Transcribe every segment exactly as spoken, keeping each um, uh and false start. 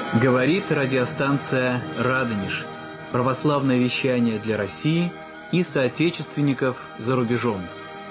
Говорит радиостанция «Радонеж». Православное вещание для России и соотечественников за рубежом.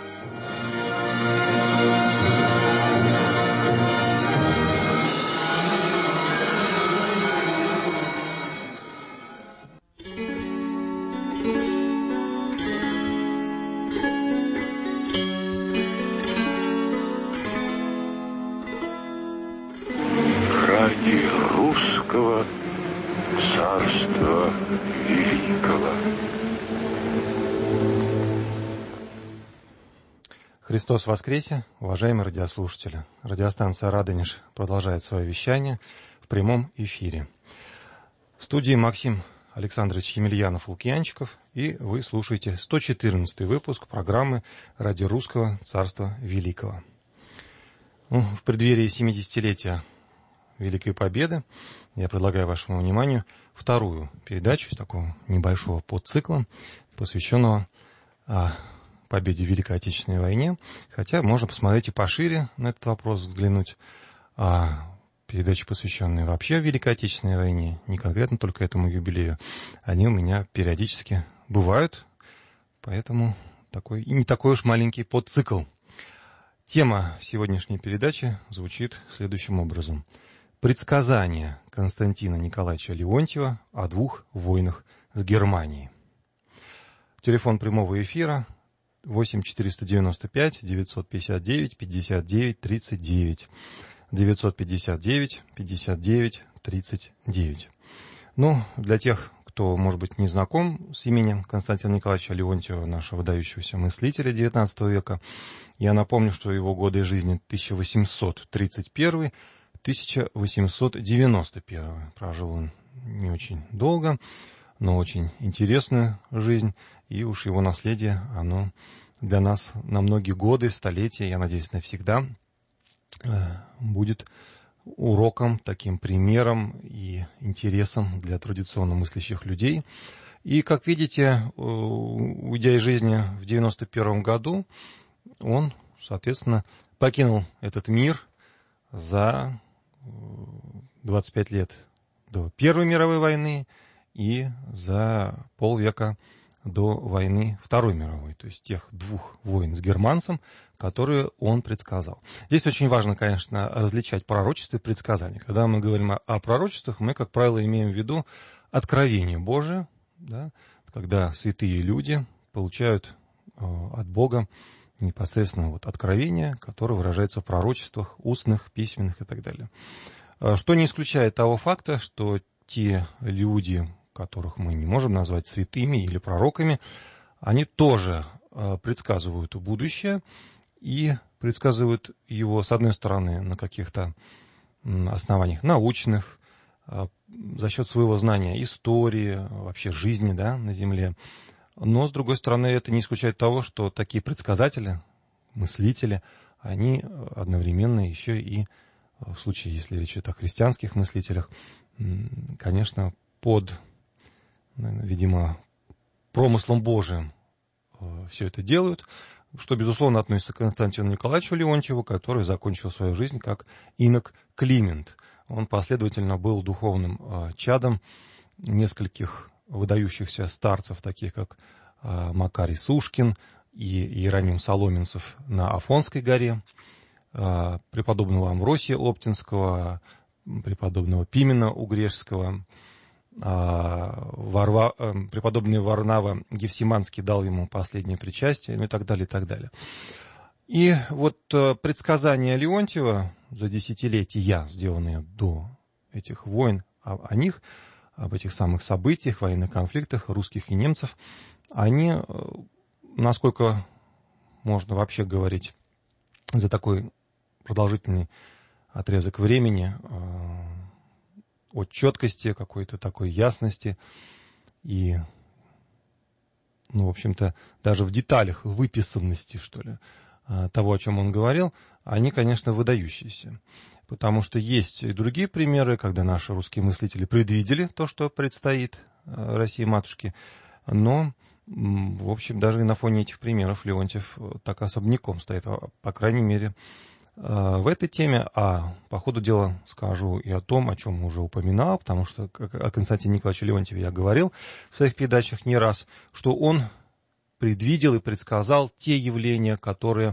Ради русского царства великого. Христос воскресе, уважаемые радиослушатели. Радиостанция «Радонеж» продолжает свое вещание в прямом эфире. В студии Максим Александрович Емельянов-Лукьянчиков, и вы слушаете сто четырнадцатый выпуск программы «Ради русского царства великого». Ну, в преддверии семидесятилетия Великой Победы я предлагаю вашему вниманию вторую передачу такого небольшого подцикла, посвященного а, победе в Великой Отечественной войне. Хотя можно посмотреть и пошире на этот вопрос, взглянуть. А, передачи, посвященные вообще Великой Отечественной войне, не конкретно только этому юбилею, они у меня периодически бывают, поэтому такой, и не такой уж маленький подцикл. Тема сегодняшней передачи звучит следующим образом. Предсказание Константина Николаевича Леонтьева о двух войнах с Германией. Телефон прямого эфира восемь четыреста девяносто пять девятьсот пятьдесят девять пятьдесят девять тридцать девять. девятьсот пятьдесят девять пятьдесят девять тридцать девять. Ну, для тех, кто, может быть, не знаком с именем Константина Николаевича Леонтьева, нашего выдающегося мыслителя девятнадцатого века, я напомню, что его годы жизни тысяча восемьсот тридцать первый — тысяча восемьсот девяносто первый. Прожил он не очень долго, но очень интересную жизнь, и уж его наследие, оно для нас на многие годы, столетия, я надеюсь, навсегда будет уроком, таким примером и интересом для традиционно мыслящих людей. И, как видите, уйдя из жизни в девяносто первом году, он, соответственно, покинул этот мир за двадцать пять лет до Первой мировой войны и за полвека до войны Второй мировой, то есть тех двух войн с германцем, которые он предсказал. Здесь очень важно, конечно, различать пророчество и предсказание. Когда мы говорим о пророчествах, мы, как правило, имеем в виду откровение Божие, да, когда святые люди получают э, от Бога непосредственно вот откровение, которое выражается в пророчествах, устных, письменных и так далее. Что не исключает того факта, что те люди, которых мы не можем назвать святыми или пророками, они тоже предсказывают будущее и предсказывают его, с одной стороны, на каких-то основаниях научных, за счет своего знания истории, вообще жизни, да, на Земле. Но, с другой стороны, это не исключает того, что такие предсказатели, мыслители, они одновременно еще и, в случае, если речь идет о христианских мыслителях, конечно, под, видимо, промыслом Божиим все это делают, что, безусловно, относится к Константину Николаевичу Леонтьеву, который закончил свою жизнь как инок Климент. Он последовательно был духовным чадом нескольких выдающихся старцев, таких как Макарий Сушкин и Иероним Соломенцев на Афонской горе, преподобного Амвросия Оптинского, преподобного Пимена Угрешского, Варва, преподобный Варнава Гефсиманский дал ему последнее причастие, ну и так далее, и так далее. И вот предсказания Леонтьева за десятилетия, сделанные до этих войн, о, о них, об этих самых событиях, военных конфликтах русских и немцев, они, насколько можно вообще говорить, за такой продолжительный отрезок времени, от четкости, какой-то такой ясности и, ну, в общем-то, даже в деталях выписанности, что ли, того, о чем он говорил, они, конечно, выдающиеся. Потому что есть и другие примеры, когда наши русские мыслители предвидели то, что предстоит России-матушке, но, в общем, даже и на фоне этих примеров Леонтьев так особняком стоит, по крайней мере, в этой теме, а по ходу дела скажу и о том, о чем уже упоминал, потому что о Константине Николаевиче Леонтьеве я говорил в своих передачах не раз, что он предвидел и предсказал те явления, которые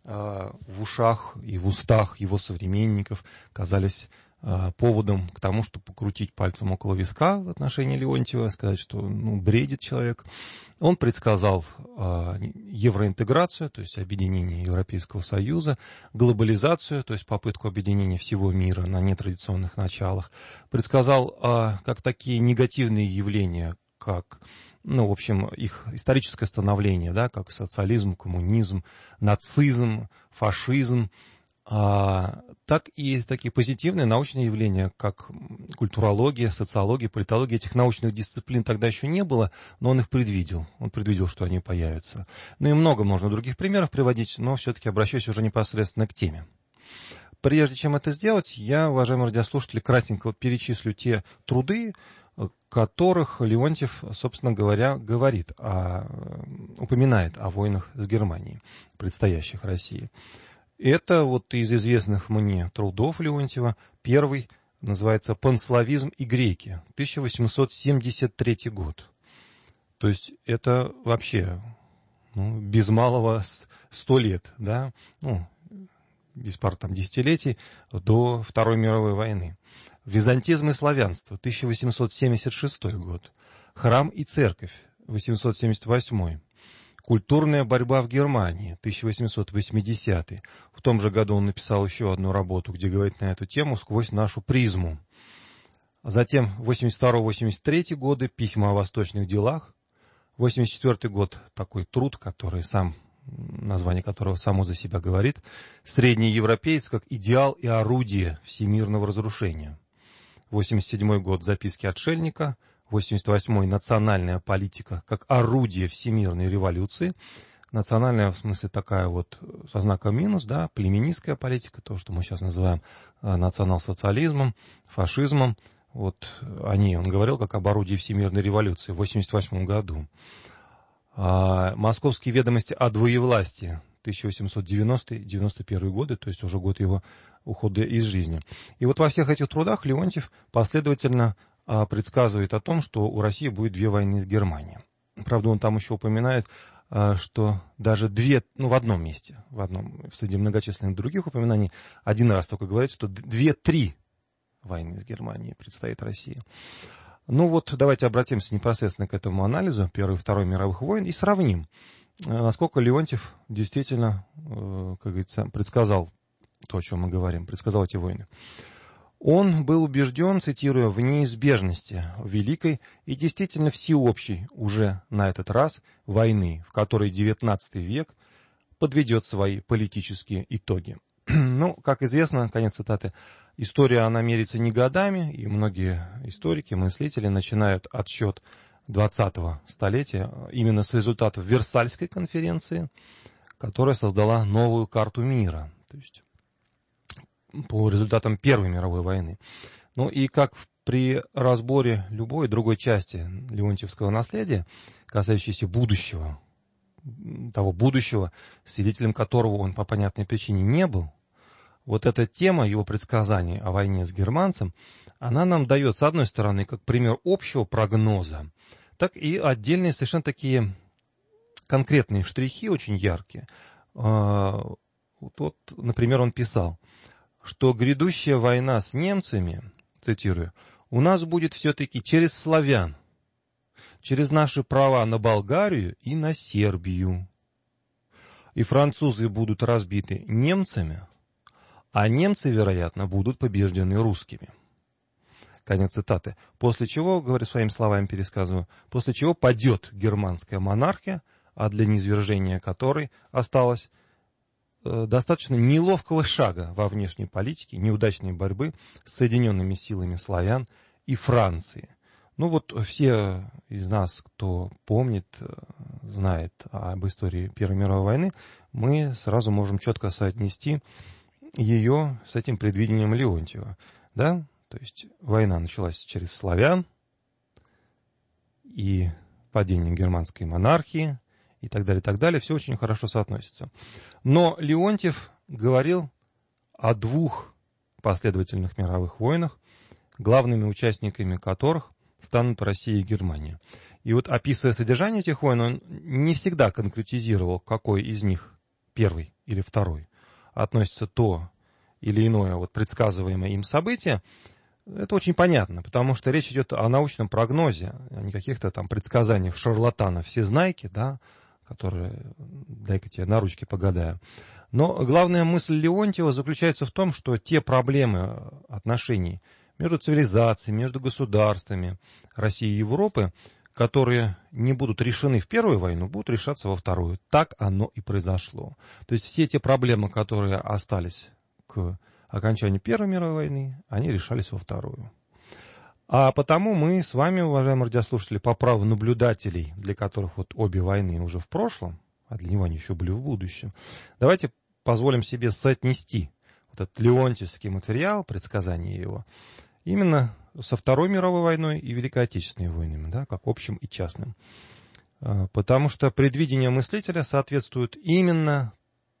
в ушах и в устах его современников казались поводом к тому, чтобы покрутить пальцем около виска в отношении Леонтьева, сказать, что ну, бредит человек. Он предсказал э, евроинтеграцию, то есть объединение Европейского Союза, глобализацию, то есть попытку объединения всего мира на нетрадиционных началах. Предсказал, э, как такие негативные явления, как, ну, в общем, их историческое становление, да, как социализм, коммунизм, нацизм, фашизм, А, так и такие позитивные научные явления, как культурология, социология, политология. Этих научных дисциплин тогда еще не было, но он их предвидел. Он предвидел, что они появятся. Ну и много можно других примеров приводить, но все-таки обращаюсь уже непосредственно к теме. Прежде чем это сделать, я, уважаемые радиослушатели, кратенько вот перечислю те труды, которых Леонтьев, собственно говоря, говорит, о, упоминает о войнах с Германией, предстоящих России. Это вот из известных мне трудов Леонтьева. Первый называется «Панславизм и греки», тысяча восемьсот семьдесят третий год. То есть это вообще ну, без малого сто лет, да, ну, без пары там десятилетий до Второй мировой войны. «Византизм и славянство», тысяча восемьсот семьдесят шестой год. «Храм и церковь», восемьсот семьдесят восьмой. «Культурная борьба в Германии», тысяча восемьсот восьмидесятый. В том же году он написал еще одну работу, где говорит на эту тему «Сквозь нашу призму». Затем восемьдесят второй — восемьдесят третий годы «Письма о восточных делах». восемьдесят четвёртый год такой труд, который сам, название которого само за себя говорит. «Средний европеец как идеал и орудие всемирного разрушения». восемьдесят седьмой год «Записки отшельника». восемьдесят восьмой «Национальная политика как орудие всемирной революции». Национальная, в смысле, такая вот со знаком минус, да, племенистская политика, то, что мы сейчас называем национал-социализмом, фашизмом. Вот о ней он говорил как об орудии всемирной революции в восемьдесят восьмом году. «Московские ведомости о двоевластии», тысяча восемьсот девяностый — девяносто первый годы, то есть уже год его ухода из жизни. И вот во всех этих трудах Леонтьев последовательно предсказывает о том, что у России будет две войны с Германией. Правда, он там еще упоминает, что даже две, ну, в одном месте, в одном, среди многочисленных других упоминаний, один раз только говорит, что две-три войны с Германией предстоит России. Ну вот, давайте обратимся непосредственно к этому анализу Первой и Второй мировых войн и сравним, насколько Леонтьев действительно, как говорится, предсказал то, о чем мы говорим, предсказал эти войны. Он был убежден, цитируя, в неизбежности великой и действительно всеобщей уже на этот раз войны, в которой девятнадцатый век подведет свои политические итоги. Ну, как известно, конец цитаты, история, она мерится не годами, и многие историки, мыслители начинают отсчет двадцатого столетия именно с результатов Версальской конференции, которая создала новую карту мира, то есть по результатам Первой мировой войны. Ну и как при разборе любой другой части леонтьевского наследия, касающейся будущего, того будущего, свидетелем которого он по понятной причине не был, вот эта тема его предсказаний о войне с германцем, она нам дает, с одной стороны, как пример общего прогноза, так и отдельные совершенно такие конкретные штрихи, очень яркие. Вот, например, он писал, что грядущая война с немцами, цитирую, у нас будет все-таки через славян, через наши права на Болгарию и на Сербию. И французы будут разбиты немцами, а немцы, вероятно, будут побеждены русскими. Конец цитаты. После чего, говорю своими словами, пересказываю, после чего падет германская монархия, а для низвержения которой осталось достаточно неловкого шага во внешней политике, неудачной борьбы с соединенными силами славян и Франции. Ну вот все из нас, кто помнит, знает об истории Первой мировой войны, мы сразу можем четко соотнести ее с этим предвидением Леонтьева. Да? То есть война началась через славян и падение германской монархии, и так далее, и так далее, все очень хорошо соотносится. Но Леонтьев говорил о двух последовательных мировых войнах, главными участниками которых станут Россия и Германия. И вот, описывая содержание этих войн, он не всегда конкретизировал, какой из них, первый или второй, относится то или иное вот предсказываемое им событие. Это очень понятно, потому что речь идет о научном прогнозе, а не каких-то там предсказаниях шарлатанов, всезнайки, да, которые, дай-ка тебе на ручки погадаю. Но главная мысль Леонтьева заключается в том, что те проблемы отношений между цивилизациями, между государствами России и Европы, которые не будут решены в первую войну, будут решаться во вторую. Так оно и произошло. То есть все те проблемы, которые остались к окончанию Первой мировой войны, они решались во вторую. А потому мы с вами, уважаемые радиослушатели, по праву наблюдателей, для которых вот обе войны уже в прошлом, а для него они еще были в будущем, давайте позволим себе соотнести вот этот леонтьевский материал, предсказание его, именно со Второй мировой войной и Великой Отечественной войнами, да, как общим и частным. Потому что предвидения мыслителя соответствуют именно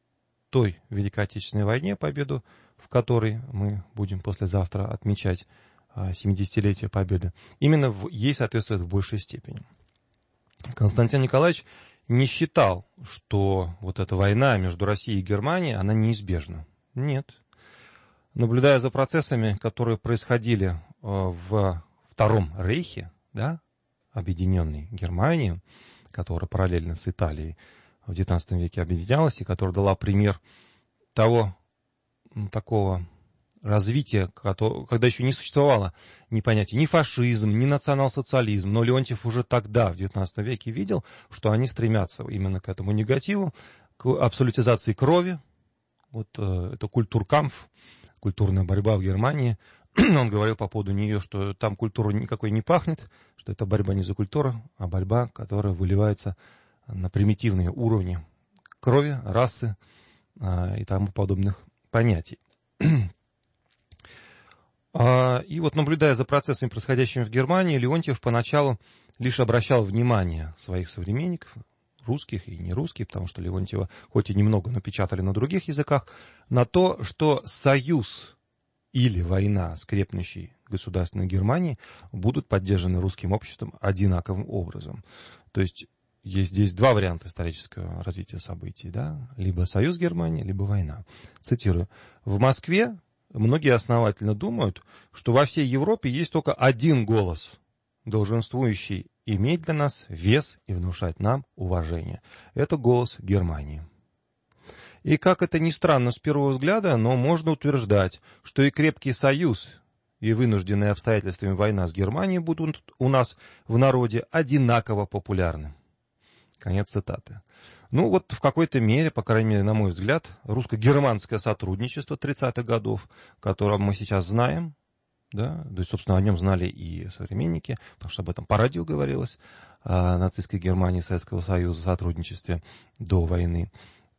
той Великой Отечественной войне, победу в которой мы будем послезавтра отмечать семидесятилетие Победы, именно в, ей соответствует в большей степени. Константин Николаевич не считал, что вот эта война между Россией и Германией, она неизбежна. Нет. Наблюдая за процессами, которые происходили в Втором Рейхе, да, объединенной Германии, которая параллельно с Италией в девятнадцатом веке объединялась, и которая дала пример того такого развития, когда еще не существовало ни понятия ни фашизм, ни национал-социализм, но Леонтьев уже тогда, в девятнадцатом веке, видел, что они стремятся именно к этому негативу, к абсолютизации крови. Вот э, это культуркампф, культурная борьба в Германии. Он говорил по поводу нее, что там культура никакой не пахнет, что это борьба не за культуру, а борьба, которая выливается на примитивные уровни крови, расы э, и тому подобных понятий. И вот, наблюдая за процессами, происходящими в Германии, Леонтьев поначалу лишь обращал внимание своих современников, русских и нерусских, потому что Леонтьева хоть и немного напечатали на других языках, на то, что союз или война с крепнущей государственной Германией будут поддержаны русским обществом одинаковым образом. То есть есть здесь два варианта исторического развития событий, да? Либо союз Германии, либо война. Цитирую. В Москве многие основательно думают, что во всей Европе есть только один голос, долженствующий иметь для нас вес и внушать нам уважение. Это голос Германии. И как это ни странно с первого взгляда, но можно утверждать, что и крепкий союз, и вынужденные обстоятельствами война с Германией будут у нас в народе одинаково популярны. Конец цитаты. Ну вот в какой-то мере, по крайней мере, на мой взгляд, русско-германское сотрудничество тридцатых годов, которое мы сейчас знаем, да, то есть, собственно, о нем знали и современники, потому что об этом по радио говорилось, о нацистской Германии и Советского Союза, сотрудничестве до войны.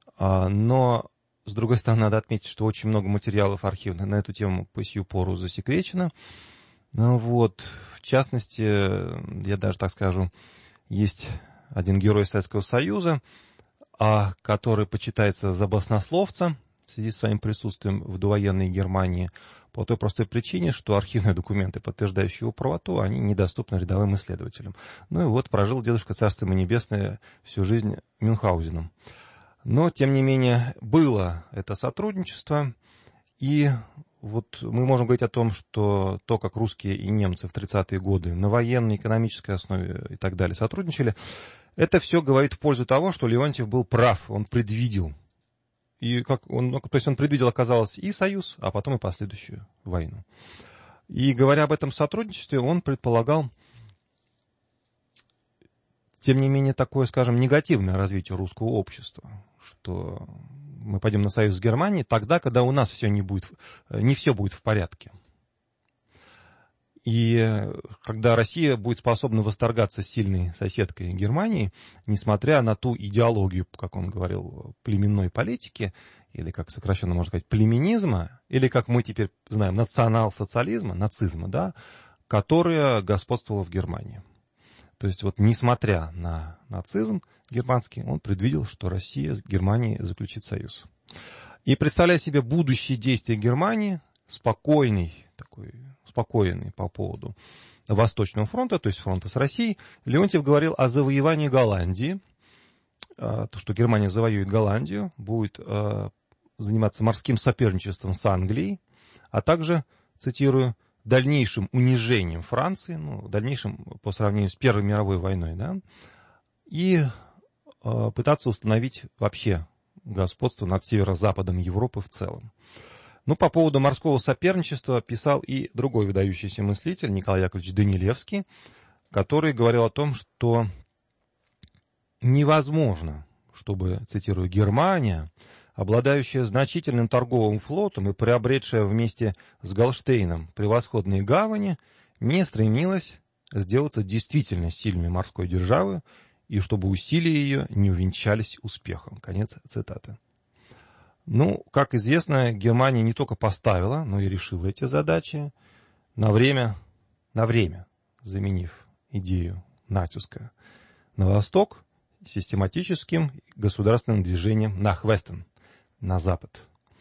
Но, с другой стороны, надо отметить, что очень много материалов архивных на эту тему по сию пору засекречено. Ну, вот, в частности, я даже так скажу, есть один герой Советского Союза, который почитается за баснословца в связи с своим присутствием в довоенной Германии, по той простой причине, что архивные документы, подтверждающие его правоту, они недоступны рядовым исследователям. Ну и вот прожил дедушка, царство ему небесное, всю жизнь Мюнхгаузеном. Но, тем не менее, было это сотрудничество, и вот мы можем говорить о том, что то, как русские и немцы в тридцатые годы на военной, экономической основе и так далее сотрудничали, это все говорит в пользу того, что Леонтьев был прав, он предвидел. И как он, то есть он предвидел, оказалось, и союз, а потом и последующую войну. И говоря об этом сотрудничестве, он предполагал, тем не менее, такое, скажем, негативное развитие русского общества, что мы пойдем на союз с Германией тогда, когда у нас все не будет, не все будет в порядке. И когда Россия будет способна восторгаться сильной соседкой Германии, несмотря на ту идеологию, как он говорил, племенной политики, или, как сокращенно можно сказать, племенизма, или, как мы теперь знаем, национал-социализма, нацизма, да, которая господствовала в Германии. То есть, вот, несмотря на нацизм германский, он предвидел, что Россия с Германией заключит союз. И представляя себе будущие действия Германии, спокойный, такой, спокойный по поводу Восточного фронта, то есть фронта с Россией, Леонтьев говорил о завоевании Голландии, то, что Германия завоюет Голландию, будет заниматься морским соперничеством с Англией, а также, цитирую, дальнейшим унижением Франции, ну, дальнейшим по сравнению с Первой мировой войной, да, и э, пытаться установить вообще господство над северо-западом Европы в целом. Ну, по поводу морского соперничества писал и другой выдающийся мыслитель Николай Яковлевич Данилевский, который говорил о том, что невозможно, чтобы, цитирую, Германия, обладающая значительным торговым флотом и приобретшая вместе с Голштейном превосходные гавани, не стремилась сделаться действительно сильной морской державой, и чтобы усилия ее не увенчались успехом. Конец цитаты. Ну, как известно, Германия не только поставила, но и решила эти задачи, на время, на время заменив идею натиска на восток систематическим государственным движением nach Westen, на запад.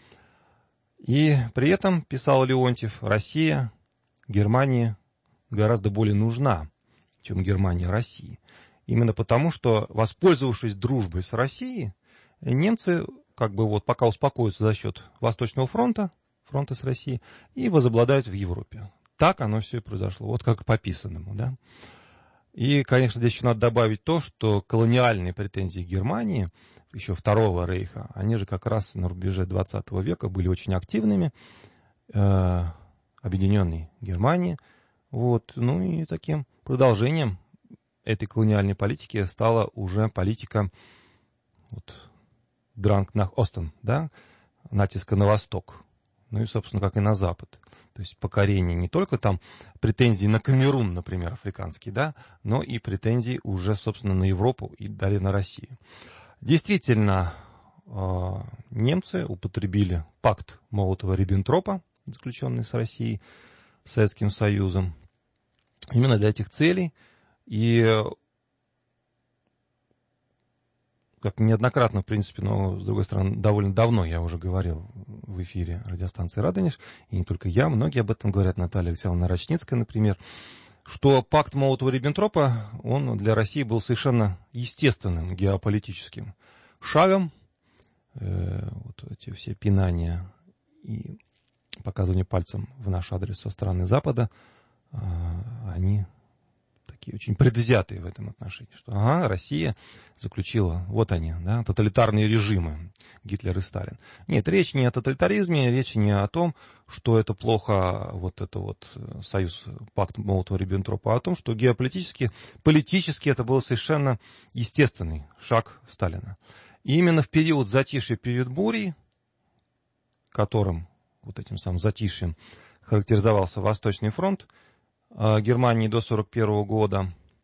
И при этом, писал Леонтьев, Россия Германии гораздо более нужна, чем Германия России. Именно потому, что, воспользовавшись дружбой с Россией, немцы как бы вот пока успокоятся за счет Восточного фронта, фронта с Россией, и возобладают в Европе. Так оно все и произошло, вот как по описанному, да. И, конечно, здесь еще надо добавить то, что колониальные претензии Германии еще Второго рейха, они же как раз на рубеже двадцатого века были очень активными, э, объединенной Германии. Вот, ну и таким продолжением этой колониальной политики стала уже политика вот, Drang nach Osten, да, натиска на восток, ну и, собственно, как и на запад. То есть покорение не только там претензий на Камерун, например, африканский, да, но и претензий уже, собственно, на Европу и далее на Россию. Действительно, немцы употребили пакт Молотова-Риббентропа, заключенный с Россией, Советским Союзом, именно для этих целей. И, как неоднократно, в принципе, но, с другой стороны, довольно давно я уже говорил в эфире радиостанции «Радонеж», и не только я, многие об этом говорят, Наталья Алексеевна Рачницкая, например, что пакт Молотова-Риббентропа, он для России был совершенно естественным геополитическим шагом. Э, вот эти все пинания и показывание пальцем в наш адрес со стороны Запада, э, они такие очень предвзятые в этом отношении, что ага, Россия заключила, вот они, да, тоталитарные режимы, Гитлер и Сталин. Нет, речь не о тоталитаризме, речь не о том, что это плохо, вот это вот союз, пакт Молотова-Риббентропа, а о том, что геополитически, политически это был совершенно естественный шаг Сталина. И именно в период затишья, период бури, которым, вот этим самым затишьем, характеризовался Восточный фронт Германии до сорок первого года,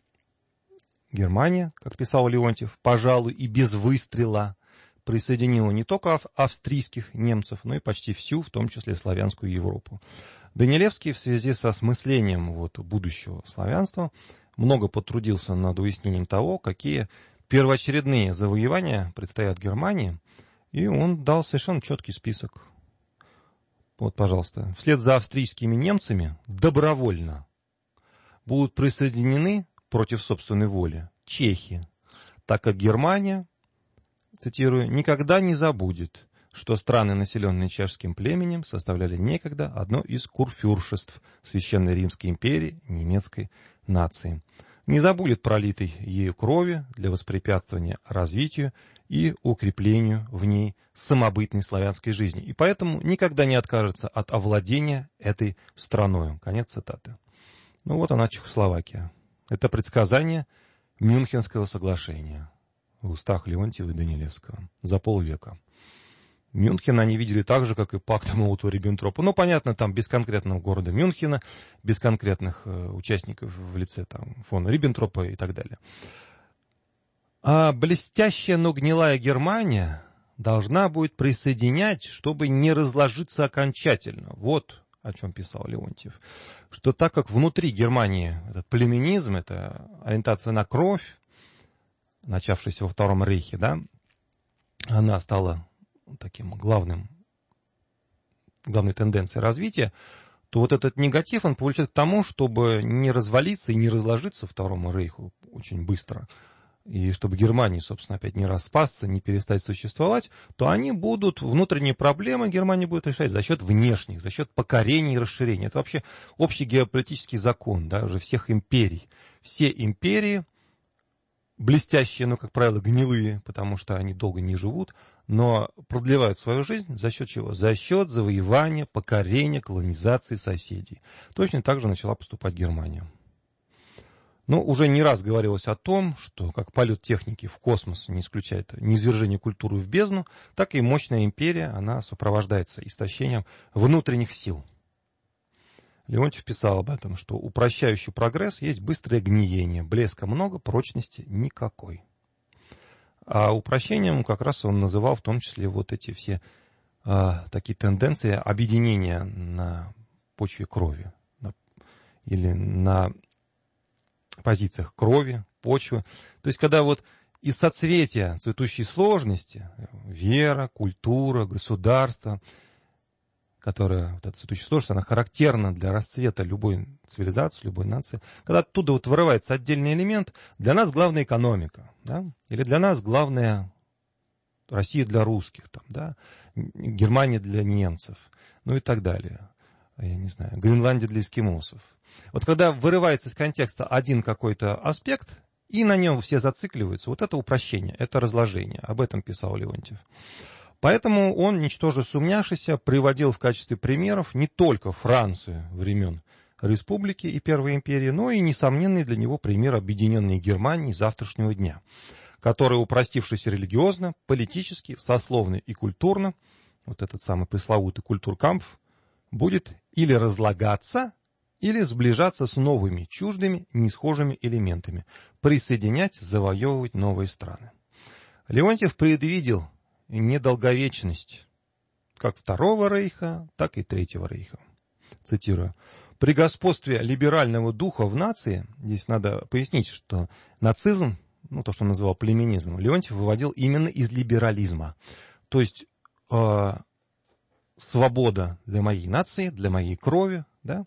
Германия, как писал Леонтьев, пожалуй, и без выстрела присоединила не только австрийских немцев, но и почти всю, в том числе славянскую Европу. Данилевский в связи со осмыслением вот, будущего славянства много потрудился над уяснением того, какие первоочередные завоевания предстоят Германии, и он дал совершенно четкий список. Вот, пожалуйста. Вслед за австрийскими немцами добровольно будут присоединены против собственной воли чехи, так как Германия, цитирую, никогда не забудет, что страны, населенные чешским племенем, составляли некогда одно из курфюршеств Священной Римской империи немецкой нации. Не забудет пролитой ею крови для воспрепятствования развитию и укреплению в ней самобытной славянской жизни. И поэтому никогда не откажется от овладения этой страною. Конец цитаты. Ну вот она, Чехословакия. Это предсказание Мюнхенского соглашения в устах Леонтьева и Данилевского за полвека. Мюнхен они видели так же, как и пакт Молотова-Риббентропа. Ну, понятно, там без конкретного города Мюнхена, без конкретных э, участников в лице там, фон Риббентропа и так далее. А блестящая, но гнилая Германия должна будет присоединять, чтобы не разложиться окончательно. Вот о чем писал Леонтьев. Что так как внутри Германии этот племенизм, это ориентация на кровь, начавшаяся во Втором рейхе, да, она стала таким главным главной тенденцией развития, то вот этот негатив, он повлечет к тому, чтобы не развалиться и не разложиться Второму Рейху очень быстро, и чтобы Германия, собственно, опять не распасться, не перестать существовать, то они будут, внутренние проблемы Германия будет решать за счет внешних, за счет покорения и расширения. Это вообще общий геополитический закон, да, уже всех империй. Все империи, блестящие, но, как правило, гнилые, потому что они долго не живут, но продлевают свою жизнь за счет чего? За счет завоевания, покорения, колонизации соседей. Точно так же начала поступать Германия. Но уже не раз говорилось о том, что как полет техники в космос не исключает низвержение культуры в бездну, так и мощная империя, она сопровождается истощением внутренних сил. Леонтьев писал об этом, что упрощающий прогресс есть быстрое гниение, блеска много, прочности никакой. А упрощением как раз он называл в том числе вот эти все а, такие тенденции объединения на почве крови на, или на позициях крови, почвы. То есть, когда вот из соцветия цветущей сложности вера, культура, государство, которая, вот эта цветущая сложность, она характерна для расцвета любой цивилизации, любой нации. Когда оттуда вот вырывается отдельный элемент, для нас главная экономика, да? Или для нас главная Россия для русских, там, да? Германия для немцев, ну и так далее. Я не знаю, Гренландия для эскимосов. Вот когда вырывается из контекста один какой-то аспект, и на нем все зацикливаются, вот это упрощение, это разложение. Об этом писал Леонтьев. Поэтому он, ничтоже сумняшися, приводил в качестве примеров не только Францию времен Республики и Первой империи, но и несомненный для него пример объединенной Германии завтрашнего дня, которая, упростившись религиозно, политически, сословно и культурно, вот этот самый пресловутый культуркампф, будет или разлагаться, или сближаться с новыми, чуждыми, несхожими элементами, присоединять, завоевывать новые страны. Леонтьев предвидел недолговечность как Второго Рейха, так и Третьего Рейха. Цитирую. «При господстве либерального духа в нации», здесь надо пояснить, что нацизм, ну, то, что он называл племенизмом, Леонтьев выводил именно из либерализма. То есть э, свобода для моей нации, для моей крови, да.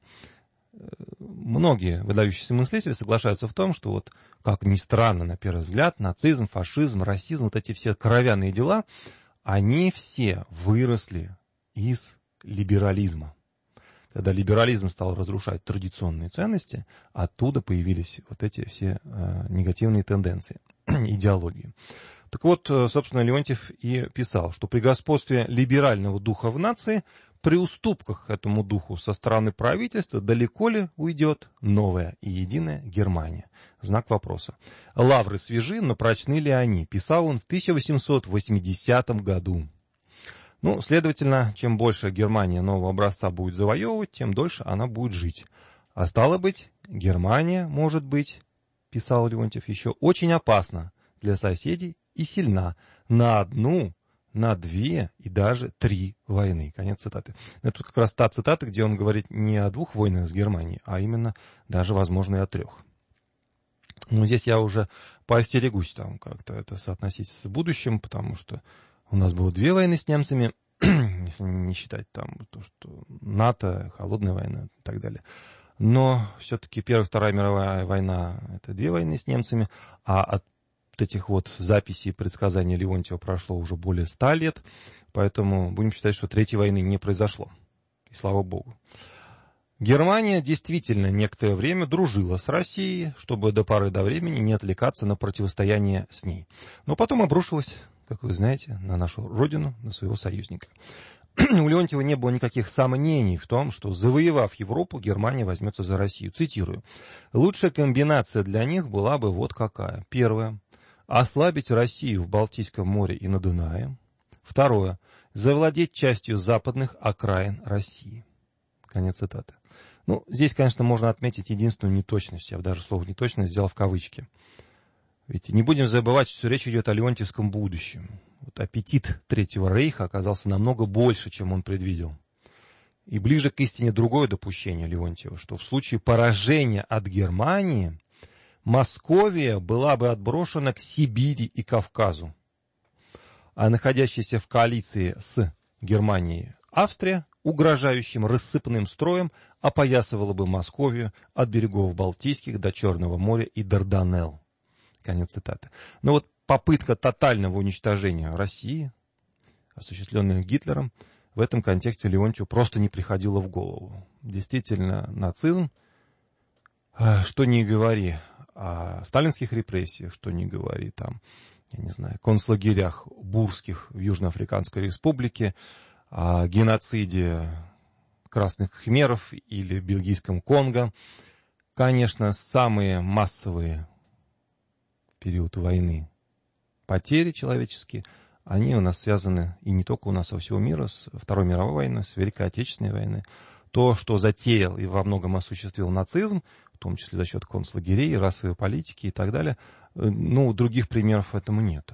Многие выдающиеся мыслители соглашаются в том, что вот, как ни странно, на первый взгляд, нацизм, фашизм, расизм, вот эти все кровяные дела, они все выросли из либерализма. Когда либерализм стал разрушать традиционные ценности, оттуда появились вот эти все э, негативные тенденции, идеологии. Так вот, собственно, Леонтьев и писал, что при господстве либерального духа в нации, при уступках этому духу со стороны правительства далеко ли уйдет новая и единая Германия? Знак вопроса. Лавры свежи, но прочны ли они? Писал он в тысяча восемьсот восьмидесятом году. Ну, следовательно, чем больше Германия нового образца будет завоевывать, тем дольше она будет жить. А стало быть, Германия, может быть, писал Леонтьев еще, очень опасна для соседей и сильна на одну, на две и даже три войны. Конец цитаты. Это как раз та цитата, где он говорит не о двух войнах с Германией, а именно даже, возможно, и о трех. Но здесь я уже поостерегусь там как-то это соотносить с будущим, потому что у нас было две войны с немцами, если не считать там то, что НАТО, холодная война и так далее. Но все-таки Первая и Вторая мировая война — это две войны с немцами, а от этих вот записей и предсказаний Леонтьева прошло уже более ста лет, поэтому будем считать, что Третьей войны не произошло. И слава богу. Германия действительно некоторое время дружила с Россией, чтобы до поры до времени не отвлекаться на противостояние с ней. Но потом обрушилась, как вы знаете, на нашу родину, на своего союзника. У Леонтьева не было никаких сомнений в том, что, завоевав Европу, Германия возьмется за Россию. Цитирую. «Лучшая комбинация для них была бы вот какая. Первое. Ослабить Россию в Балтийском море и на Дунае. Второе. Завладеть частью западных окраин России». Конец цитаты. Ну, здесь, конечно, можно отметить единственную неточность. Я бы даже слово «неточность» взял в кавычки. Ведь не будем забывать, что речь идет о леонтьевском будущем. Вот аппетит Третьего Рейха оказался намного больше, чем он предвидел. И ближе к истине другое допущение Леонтьева, что в случае поражения от Германии Московия была бы отброшена к Сибири и Кавказу, а находящаяся в коалиции с Германией Австрия угрожающим рассыпным строем опоясывала бы Московию от берегов Балтийских до Черного моря и Дарданелл. Конец цитаты. Но вот попытка тотального уничтожения России, осуществленная Гитлером, в этом контексте Леонтию просто не приходило в голову. Действительно, нацизм, что ни говори о сталинских репрессиях, что ни говори там, я не знаю, концлагерях бурских в Южноафриканской республике, о геноциде красных хмеров или бельгийском Конго. Конечно, самые массовые в период войны потери человеческие, они у нас связаны, и не только у нас, а у всего мира, с Второй мировой войной, с Великой Отечественной войной. То, что затеял и во многом осуществил нацизм, в том числе за счет концлагерей, расовой политики и так далее, ну, других примеров этому нету.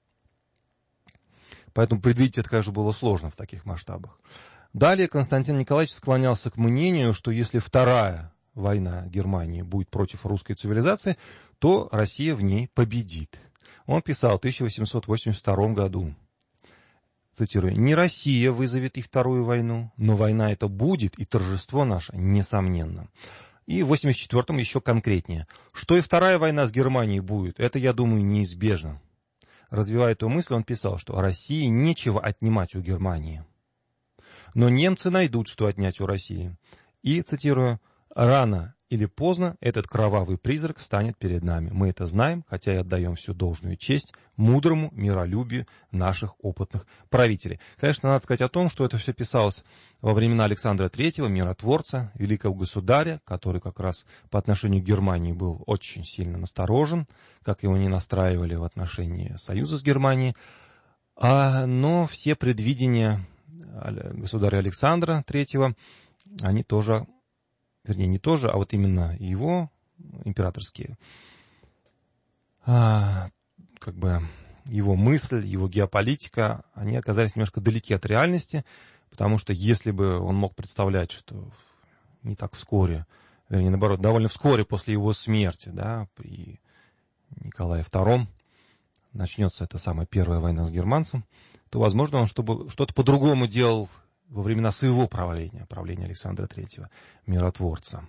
Поэтому предвидеть это, конечно, было сложно в таких масштабах. Далее Константин Николаевич склонялся к мнению, что если вторая война Германии будет против русской цивилизации, то Россия в ней победит. Он писал в тысяча восемьсот восемьдесят втором году, цитирую, «Не Россия вызовет и вторую войну, но война эта будет, и торжество наше несомненно». И в восемьдесят четвёртом еще конкретнее. Что и вторая война с Германией будет, это, я думаю, неизбежно. Развивая эту мысль, он писал, что России нечего отнимать у Германии. Но немцы найдут, что отнять у России. И, цитирую, «Рано или поздно этот кровавый призрак встанет перед нами. Мы это знаем, хотя и отдаем всю должную честь мудрому миролюбию наших опытных правителей». Конечно, надо сказать о том, что это все писалось во времена Александра Третьего, миротворца, великого государя, который как раз по отношению к Германии был очень сильно насторожен, как его не настраивали в отношении союза с Германией. А, но все предвидения государя Александра Третьего, они тоже... Вернее, не тоже, а вот именно его императорские, а, как бы его мысль, его геополитика, они оказались немножко далеки от реальности, потому что если бы он мог представлять, что не так вскоре, вернее, наоборот, довольно вскоре после его смерти, да, при Николае Втором начнется эта самая первая война с германцем, то, возможно, он чтобы, что-то по-другому делал во времена своего правления, правления Александра Третьего, миротворца.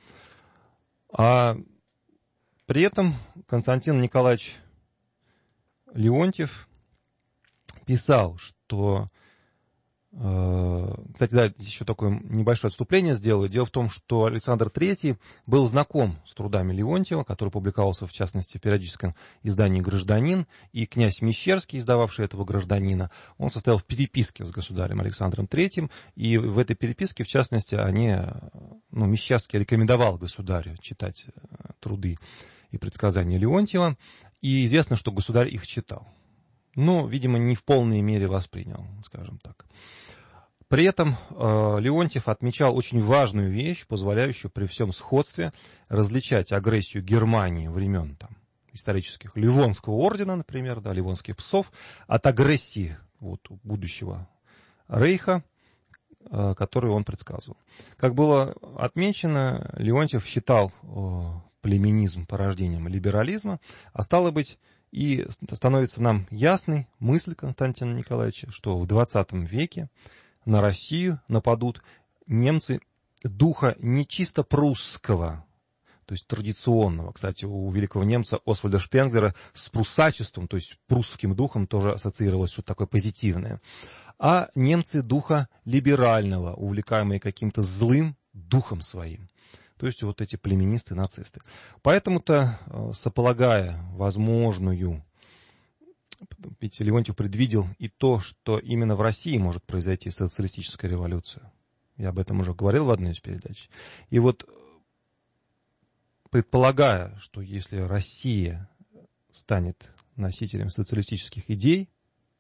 А при этом Константин Николаевич Леонтьев писал, что... Кстати, да, еще такое небольшое отступление сделаю. Дело в том, что Александр Третий был знаком с трудами Леонтьева, который публиковался, в частности, в периодическом издании «Гражданин», и князь Мещерский, издававший этого «Гражданина», он состоял в переписке с государем Александром Третьим, и в этой переписке, в частности, они, ну, Мещерский рекомендовал государю читать труды и предсказания Леонтьева, и известно, что государь их читал. Но, видимо, не в полной мере воспринял, скажем так. При этом э, Леонтьев отмечал очень важную вещь, позволяющую при всем сходстве различать агрессию Германии времен там, исторических Ливонского ордена, например, да, ливонских псов, от агрессии вот, будущего рейха, э, которую он предсказывал. Как было отмечено, Леонтьев считал э, племенизм порождением либерализма, а стало быть, и становится нам ясной мысль Константина Николаевича, что в двадцатом веке на Россию нападут немцы духа не чисто прусского, то есть традиционного. Кстати, у великого немца Освальда Шпенглера с пруссачеством, то есть прусским духом, тоже ассоциировалось что-то такое позитивное. А немцы духа либерального, увлекаемые каким-то злым духом своим. То есть вот эти племенисты-нацисты. Поэтому-то, сополагая возможную, ведь Леонтьев предвидел и то, что именно в России может произойти социалистическая революция. Я об этом уже говорил в одной из передач. И вот, предполагая, что если Россия станет носителем социалистических идей,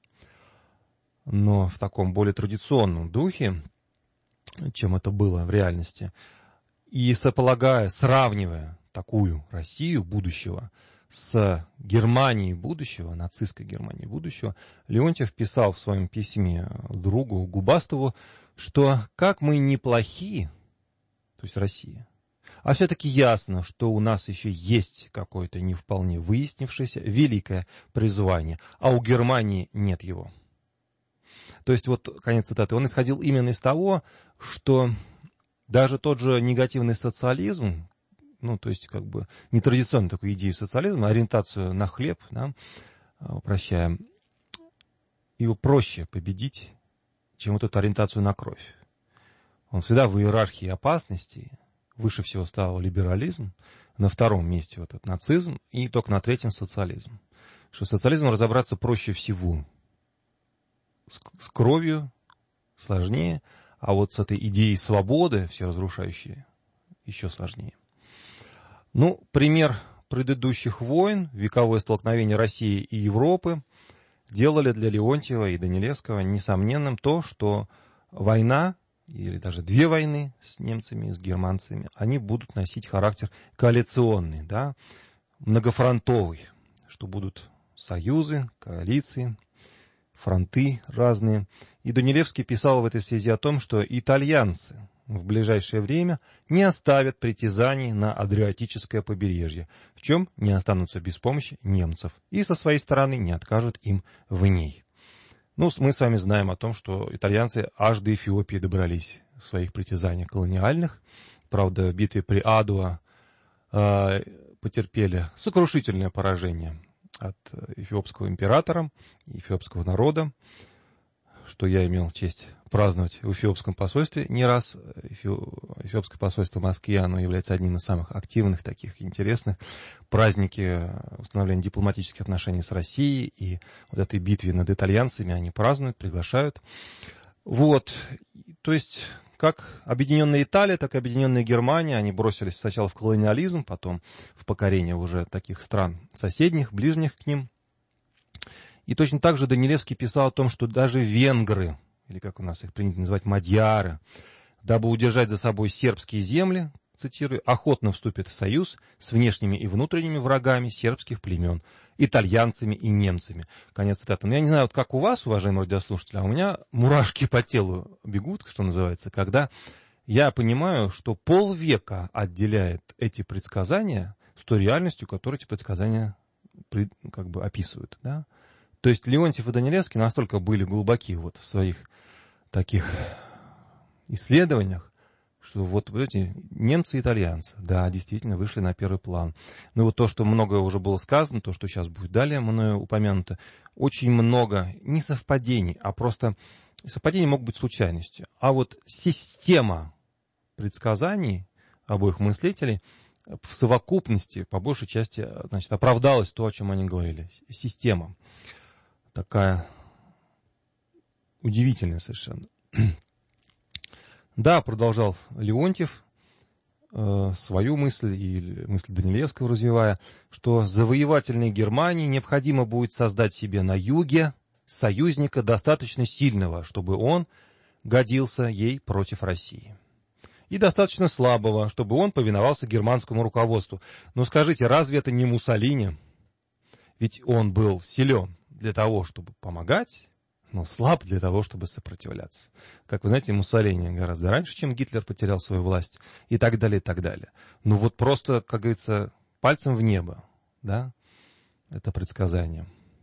но в таком более традиционном духе, чем это было в реальности, и сополагая, сравнивая такую Россию будущего с Германией будущего, нацистской Германией будущего, Леонтьев писал в своем письме другу Губастову, что как мы неплохи, то есть Россия, а все-таки ясно, что у нас еще есть какое-то не вполне выяснившееся великое призвание, а у Германии нет его. То есть, вот конец цитаты. Он исходил именно из того, что даже тот же негативный социализм, ну, то есть, как бы, нетрадиционную такую идею социализма, ориентацию на хлеб, да, упрощаем, его проще победить, чем вот эту ориентацию на кровь. Он всегда в иерархии опасностей, выше всего стал либерализм, на втором месте вот этот нацизм, и только на третьем социализм. Что с социализмом разобраться проще всего. С, с кровью сложнее, а вот с этой идеей свободы, всеразрушающей, еще сложнее. Ну, пример предыдущих войн, вековое столкновение России и Европы, делали для Леонтьева и Данилевского несомненным то, что война, или даже две войны с немцами, с германцами, они будут носить характер коалиционный, да, многофронтовый, что будут союзы, коалиции, фронты разные. И Данилевский писал в этой связи о том, что итальянцы в ближайшее время не оставят притязаний на Адриатическое побережье, в чем не останутся без помощи немцев, и со своей стороны не откажут им в ней. Ну, мы с вами знаем о том, что итальянцы аж до Эфиопии добрались в своих притязаниях колониальных. Правда, в битве при Адуа э, потерпели сокрушительное поражение от эфиопского императора, эфиопского народа, что я имел честь праздновать в эфиопском посольстве не раз. Эфиопское посольство в Москве, оно является одним из самых активных, таких интересных. Праздники установления дипломатических отношений с Россией и вот этой битве над итальянцами они празднуют, приглашают. Вот, то есть, как объединенная Италия, так и объединенная Германия, они бросились сначала в колониализм, потом в покорение уже таких стран соседних, ближних к ним. И точно так же Данилевский писал о том, что даже венгры, или как у нас их принято называть, мадьяры, дабы удержать за собой сербские земли, цитирую, охотно вступят в союз с внешними и внутренними врагами сербских племен, итальянцами и немцами. Конец цитаты. Ну, я не знаю, вот как у вас, уважаемые радиослушатели, а у меня мурашки по телу бегут, что называется, когда я понимаю, что полвека отделяет эти предсказания с той реальностью, которую эти предсказания как бы описывают, да. То есть Леонтьев и Данилевский настолько были глубоки вот в своих таких исследованиях, что вот эти немцы и итальянцы, да, действительно вышли на первый план. Ну вот то, что многое уже было сказано, то, что сейчас будет далее мною упомянуто, очень много не совпадений, а просто совпадения могут быть случайностью. А вот система предсказаний обоих мыслителей в совокупности, по большей части, значит, оправдалась то, о чем они говорили. Система. Такая удивительная совершенно. Да, продолжал Леонтьев э, свою мысль и мысль Данилевского развивая, что завоевательной Германии необходимо будет создать себе на юге союзника достаточно сильного, чтобы он годился ей против России. И достаточно слабого, чтобы он повиновался германскому руководству. Но скажите, разве это не Муссолини? Ведь он был силен для того, чтобы помогать, но слаб для того, чтобы сопротивляться. Как вы знаете, Муссолини гораздо раньше, чем Гитлер потерял свою власть, и так далее, и так далее. Ну вот просто, как говорится, пальцем в небо, да, это предсказание.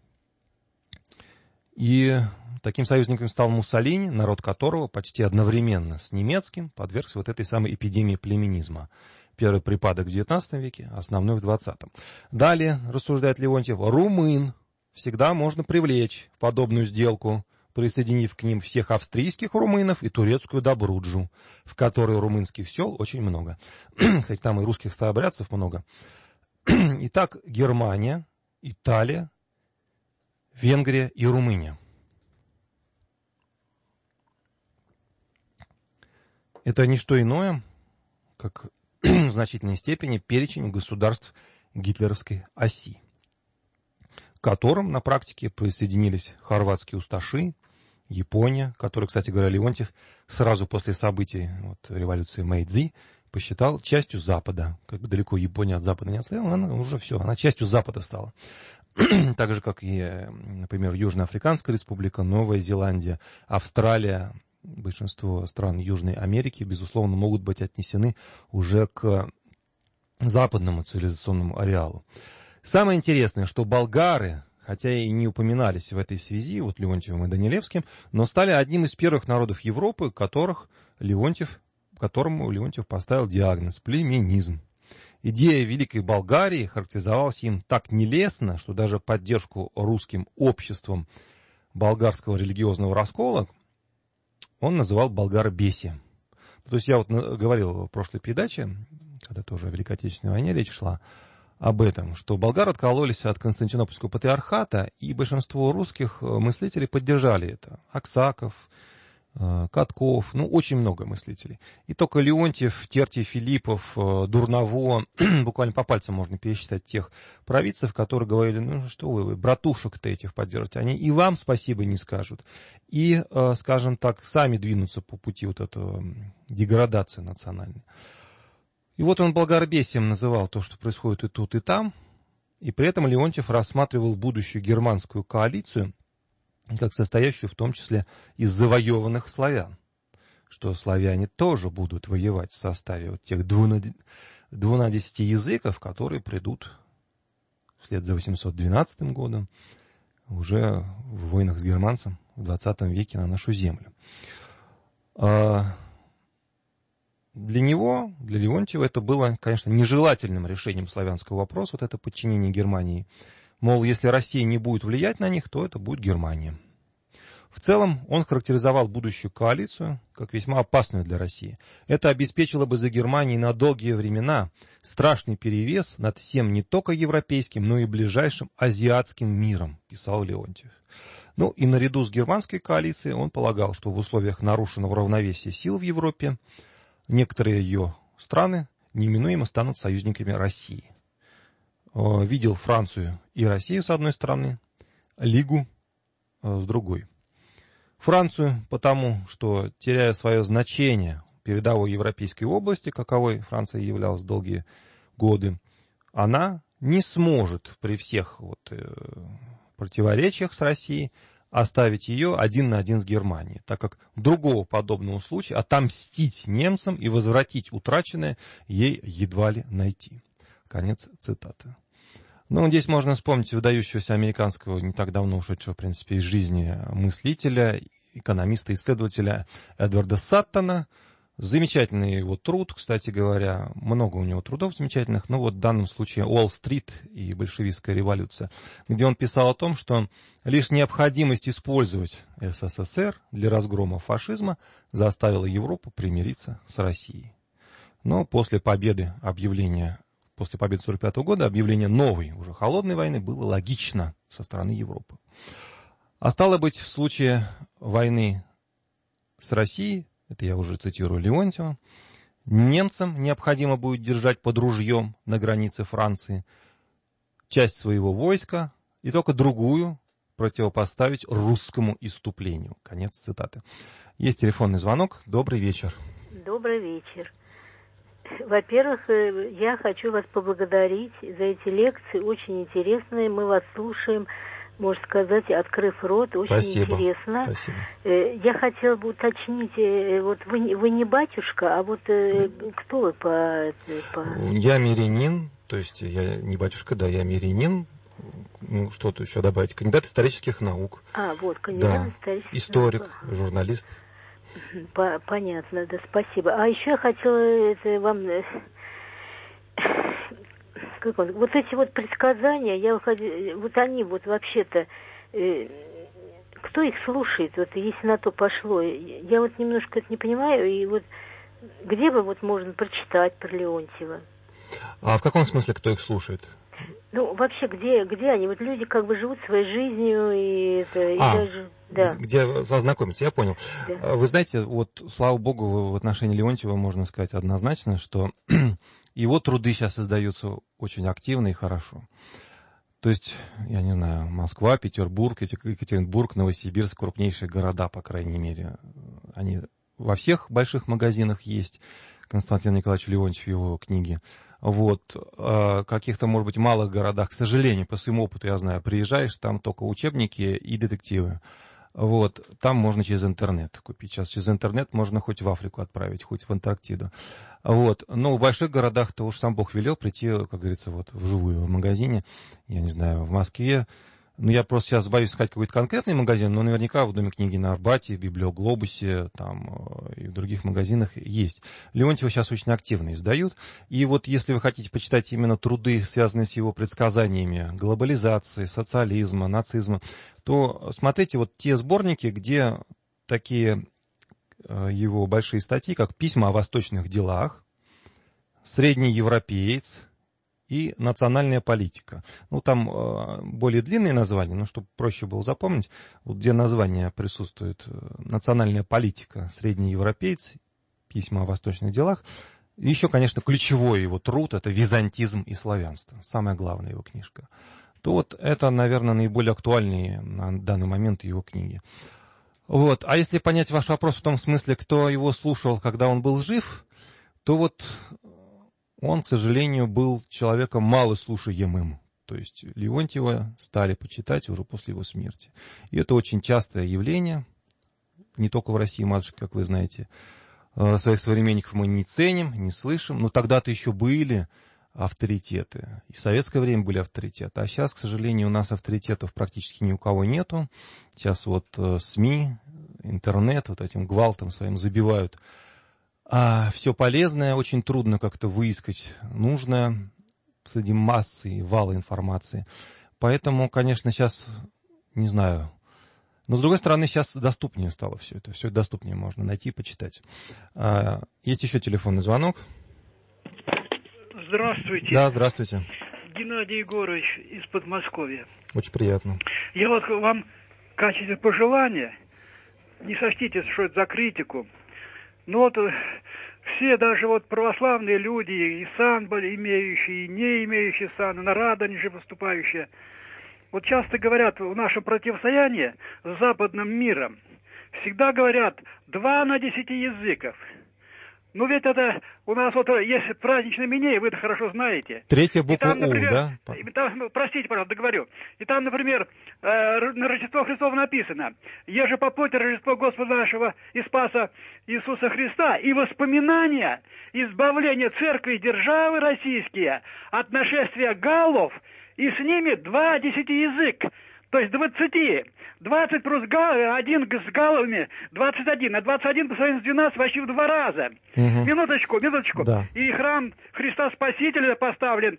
И таким союзником стал Муссолини, народ которого почти одновременно с немецким подвергся вот этой самой эпидемии племенизма. Первый припадок в девятнадцатом веке, основной в двадцатом. Далее, рассуждает Леонтьев, румын всегда можно привлечь в подобную сделку, присоединив к ним всех австрийских румынов и турецкую Добруджу, в которой румынских сел очень много. Кстати, там и русских старообрядцев много. Итак, Германия, Италия, Венгрия и Румыния. Это не что иное, как в значительной степени перечень государств гитлеровской оси, к которым на практике присоединились хорватские усташи, Япония, которую, кстати говоря, Леонтьев сразу после событий вот, революции Мэйдзи посчитал частью Запада. Как бы далеко Япония от Запада не отстояла, она уже все, она частью Запада стала. Так же, как и, например, Южноафриканская республика, Новая Зеландия, Австралия, большинство стран Южной Америки, безусловно, могут быть отнесены уже к западному цивилизационному ареалу. Самое интересное, что болгары, хотя и не упоминались в этой связи, вот Леонтьевым и Данилевским, но стали одним из первых народов Европы, которых Леонтьев, которому Леонтьев поставил диагноз – племенизм. Идея Великой Болгарии характеризовалась им так нелестно, что даже поддержку русским обществом болгарского религиозного раскола он называл болгаробесием. То есть я вот говорил в прошлой передаче, когда тоже о Великой Отечественной войне речь шла, об этом, что болгары откололись от Константинопольского патриархата, и большинство русских мыслителей поддержали это. Аксаков, Катков, ну, очень много мыслителей. И только Леонтьев, Тертий, Филиппов, Дурново, буквально по пальцам можно пересчитать тех провидцев, которые говорили, ну, что вы, вы братушек-то этих поддержите, они и вам спасибо не скажут. И, скажем так, сами двинутся по пути вот этого деградации национальной. И вот он болгаробесием называл то, что происходит и тут, и там, и при этом Леонтьев рассматривал будущую германскую коалицию как состоящую в том числе из завоеванных славян, что славяне тоже будут воевать в составе вот тех двунадесяти языков, которые придут вслед за восемьсот двенадцатым годом уже в войнах с германцем в двадцатом веке на нашу землю. Для него, для Леонтьева, это было, конечно, нежелательным решением славянского вопроса, вот это подчинение Германии. Мол, если Россия не будет влиять на них, то это будет Германия. В целом, он характеризовал будущую коалицию как весьма опасную для России. Это обеспечило бы за Германией на долгие времена страшный перевес над всем не только европейским, но и ближайшим азиатским миром, писал Леонтьев. Ну и наряду с германской коалицией он полагал, что в условиях нарушенного равновесия сил в Европе некоторые ее страны неминуемо станут союзниками России. Видел Францию и Россию с одной стороны, Лигу с другой. Францию потому, что, теряя свое значение в передовой европейской области, каковой Франция являлась долгие годы, она не сможет при всех вот, э, противоречиях с Россией оставить ее один на один с Германией, так как другого подобного случая отомстить немцам и возвратить утраченное ей едва ли найти. Конец цитаты. Ну, здесь можно вспомнить выдающегося американского, не так давно ушедшего, в принципе, из жизни мыслителя, экономиста, исследователя Эдварда Саттона. Замечательный его труд, кстати говоря, много у него трудов замечательных, но вот в данном случае «Уолл-стрит» и большевистская революция, где он писал о том, что лишь необходимость использовать СССР для разгрома фашизма заставила Европу примириться с Россией. Но после победы объявления, после победы сорок пятого года, объявление новой, уже холодной войны было логично со стороны Европы. А стало быть, в случае войны с Россией, это я уже цитирую Леонтьева, немцам необходимо будет держать под ружьем на границе Франции часть своего войска и только другую противопоставить русскому иступлению. Конец цитаты. Есть телефонный звонок. Добрый вечер. Добрый вечер. Во-первых, я хочу вас поблагодарить за эти лекции, очень интересные. Мы вас слушаем, можно сказать, открыв рот, очень Спасибо. интересно. Спасибо. Я хотела бы уточнить, вот вы, вы не батюшка, а вот кто вы по, по... Я мирянин, то есть я не батюшка, да, я мирянин. Ну, что тут еще добавить? Кандидат исторических наук. А, вот, кандидат да. исторических Историк, наук. журналист. Понятно, да, спасибо. А еще я хотела это вам... Как он, вот эти вот предсказания, я вот они вот вообще-то, э, кто их слушает, вот если на то пошло, я вот немножко это не понимаю, и вот где бы вот можно прочитать про Леонтьева? А в каком смысле кто их слушает? Ну, вообще, где, где они? Вот люди как бы живут своей жизнью, и это, и а, даже... Да. Где ознакомиться, я понял. Да. Вы знаете, вот, слава богу, в отношении Леонтьева можно сказать однозначно, что его труды сейчас издаются очень активно и хорошо. То есть, я не знаю, Москва, Петербург, Екатеринбург, Новосибирск, крупнейшие города, по крайней мере, они во всех больших магазинах есть. Константин Николаевич Леонтьев, его книги. Вот, в каких-то, может быть, малых городах, к сожалению, по своему опыту я знаю, приезжаешь, там только учебники и детективы. Вот, там можно через интернет купить. Сейчас через интернет можно хоть в Африку отправить, хоть в Антарктиду. Вот, но в больших городах-то уж сам Бог велел прийти, как говорится, вот вживую в магазине. Я не знаю, в Москве Ну, я просто сейчас боюсь сказать какой-то конкретный магазин, но наверняка в Доме книги на Арбате, в Библиоглобусе, там, и в других магазинах есть. Леонтьева сейчас очень активно издают. И вот если вы хотите почитать именно труды, связанные с его предсказаниями глобализации, социализма, нацизма, то смотрите вот те сборники, где такие его большие статьи, как «Письма о восточных делах», «Средний европеец» и «Национальная политика». Ну, там э, более длинные названия, но чтобы проще было запомнить, вот где название присутствует: «Национальная политика», «Средний европеец», «Письма о восточных делах». Еще, конечно, ключевой его труд — это «Византизм и славянство», самая главная его книжка. То вот это, наверное, наиболее актуальные на данный момент его книги. Вот. А если понять ваш вопрос в том смысле, кто его слушал, когда он был жив, то вот он, к сожалению, был человеком малослушаемым. То есть Леонтьева стали почитать уже после его смерти. И это очень частое явление, не только в России, матушка, как вы знаете. Своих современников мы не ценим, не слышим, но тогда-то еще были авторитеты. И в советское время были авторитеты. А сейчас, к сожалению, у нас авторитетов практически ни у кого нету. Сейчас вот СМИ, интернет вот этим гвалтом своим забивают. А все полезное очень трудно как-то выискать нужное среди массы и вала информации. Поэтому, конечно, сейчас, не знаю, но, с другой стороны, сейчас доступнее стало все это. Все доступнее можно найти и почитать. А, есть еще телефонный звонок. Здравствуйте. Да, здравствуйте. Геннадий Егорович из Подмосковья. Очень приятно. Я вот вам в качестве пожелания, не сочтите, что это за критику, но вот все, даже вот православные люди, и сан имеющие, и не имеющие сана, на Радонеже выступающие, вот часто говорят в нашем противостоянии с западным миром, всегда говорят два на десяти языков. Ну ведь это у нас вот есть праздничный меню, вы это хорошо знаете. Третья буква там, например, У, да? Там, простите, пожалуйста, договорю. И там, например, э, на Рождество Христово написано: «Еже по плоти Рождество Господа нашего и Спаса Иисуса Христа и воспоминания избавления церкви и державы российские от нашествия галлов, и с ними два десяти язык». То есть двадцати. двадцать плюс гал, один с галлами, двадцать один. А двадцать один по сравнению с двенадцатью почти в два раза. Угу. Минуточку, минуточку. Да. И храм Христа Спасителя поставлен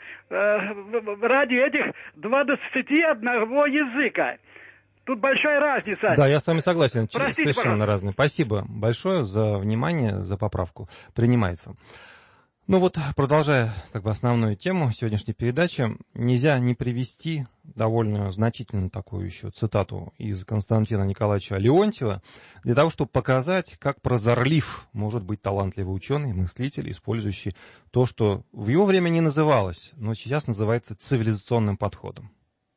э, ради этих двадцати одного языка. Тут большая разница. Да, я с вами согласен. Простите, совершенно пожалуйста. разные. Спасибо большое за внимание, за поправку. Принимается. Ну вот, продолжая как бы основную тему сегодняшней передачи, нельзя не привести довольно значительную такую еще цитату из Константина Николаевича Леонтьева для того, чтобы показать, как прозорлив может быть талантливый ученый, мыслитель, использующий то, что в его время не называлось, но сейчас называется цивилизационным подходом.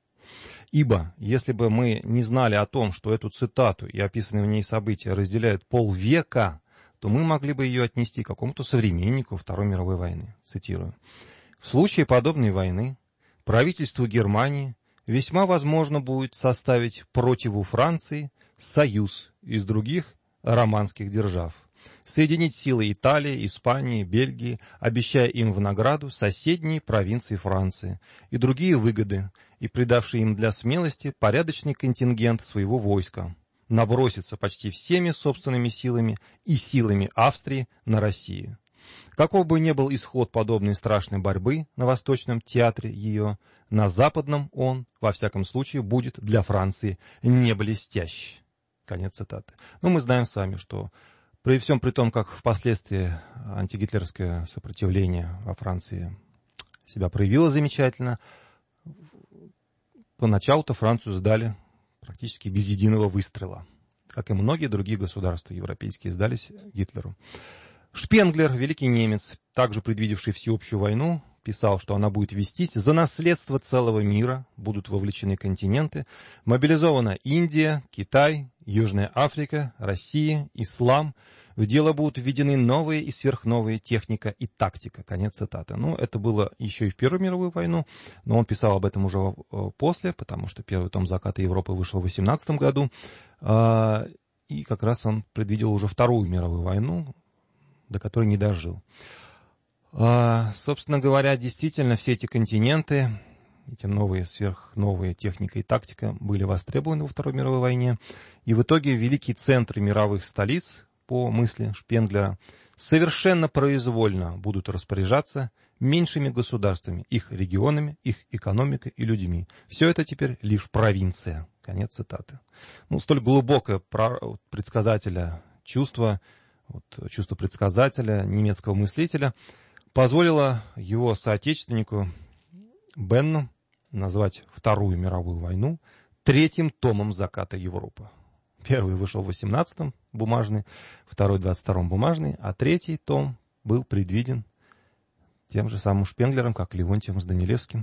Ибо, если бы мы не знали о том, что эту цитату и описанные в ней события разделяют полвека, то мы могли бы ее отнести к какому-то современнику Второй мировой войны. Цитирую. «В случае подобной войны правительству Германии весьма возможно будет составить противу Франции союз из других романских держав, соединить силы Италии, Испании, Бельгии, обещая им в награду соседние провинции Франции и другие выгоды, и придавшие им для смелости порядочный контингент своего войска, наброситься почти всеми собственными силами и силами Австрии на Россию. Каков бы ни был исход подобной страшной борьбы на восточном театре ее, на западном он, во всяком случае, будет для Франции не блестящий». Конец цитаты. Но мы знаем с вами, что при всем при том, как впоследствии антигитлеровское сопротивление во Франции себя проявило замечательно, поначалу-то Францию сдали практически без единого выстрела, как и многие другие государства европейские сдались Гитлеру. Шпенглер, великий немец, также предвидевший всеобщую войну, писал, что она будет вестись за наследство целого мира, будут вовлечены континенты, мобилизована Индия, Китай, Южная Африка, Россия, ислам, в дело будут введены новые и сверхновые техника и тактика. Конец цитаты. Ну, это было еще и в Первую мировую войну, но он писал об этом уже после, потому что первый том «Заката Европы» вышел в восемнадцатом году, и как раз он предвидел уже Вторую мировую войну, до которой не дожил. Собственно говоря, действительно, все эти континенты эти новые, сверхновые техника и тактика были востребованы во Второй мировой войне. И в итоге великие центры мировых столиц, по мысли Шпенглера, совершенно произвольно будут распоряжаться меньшими государствами, их регионами, их экономикой и людьми. Все это теперь лишь провинция. Конец цитаты. Ну, столь глубокое предсказателя чувство, вот, чувство предсказателя, немецкого мыслителя, позволило его соотечественнику Бенну назвать Вторую мировую войну третьим томом заката Европы. Первый вышел в восемнадцатом, бумажный, второй в двадцать втором, бумажный, а третий том был предвиден тем же самым Шпенглером, как Леонтием с Данилевским.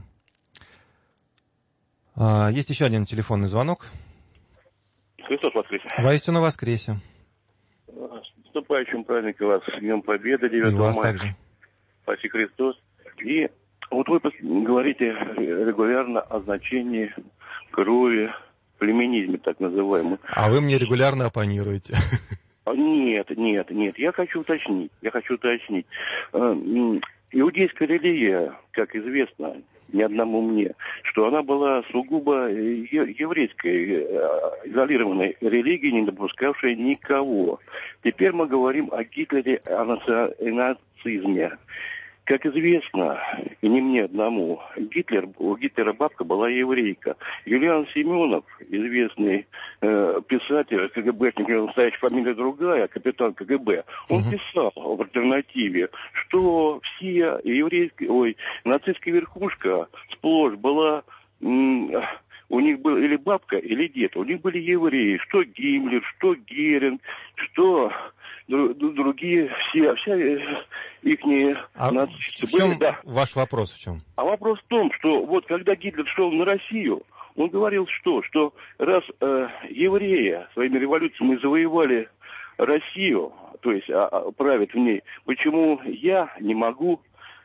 А, есть еще один телефонный звонок. Христос воскресе. Воистину воскресе. С наступающим праздником вас, с Днем Победы, девятого мая. Также. Спаси Христос. И вот вы говорите регулярно о значении крови, племенизме так называемом. А вы мне регулярно оппонируете. Нет, нет, нет. Я хочу уточнить. Я хочу уточнить. Иудейская религия, как известно, ни одному мне, что она была сугубо еврейской, изолированной религией, не допускавшей никого. Теперь мы говорим о Гитлере, о нацизме. Как известно, и не мне одному, Гитлер, у Гитлера бабка была еврейка. Юлиан Семенов, известный э, писатель, КГБшник, настоящая фамилия другая, капитан КГБ, он uh-huh. писал в альтернативе, что все еврейские, ой, нацистская верхушка сплошь была... М- У них был или бабка, или дед. У них были евреи. Что Гиммлер, что Геринг, что другие, все, вся ихние а нацисты. В чем были, да. ваш вопрос в чем? А вопрос в том, что вот когда Гитлер шел на Россию, он говорил что? Что раз э, евреи своими революциями завоевали Россию, то есть а, а, правят в ней, почему я не могу...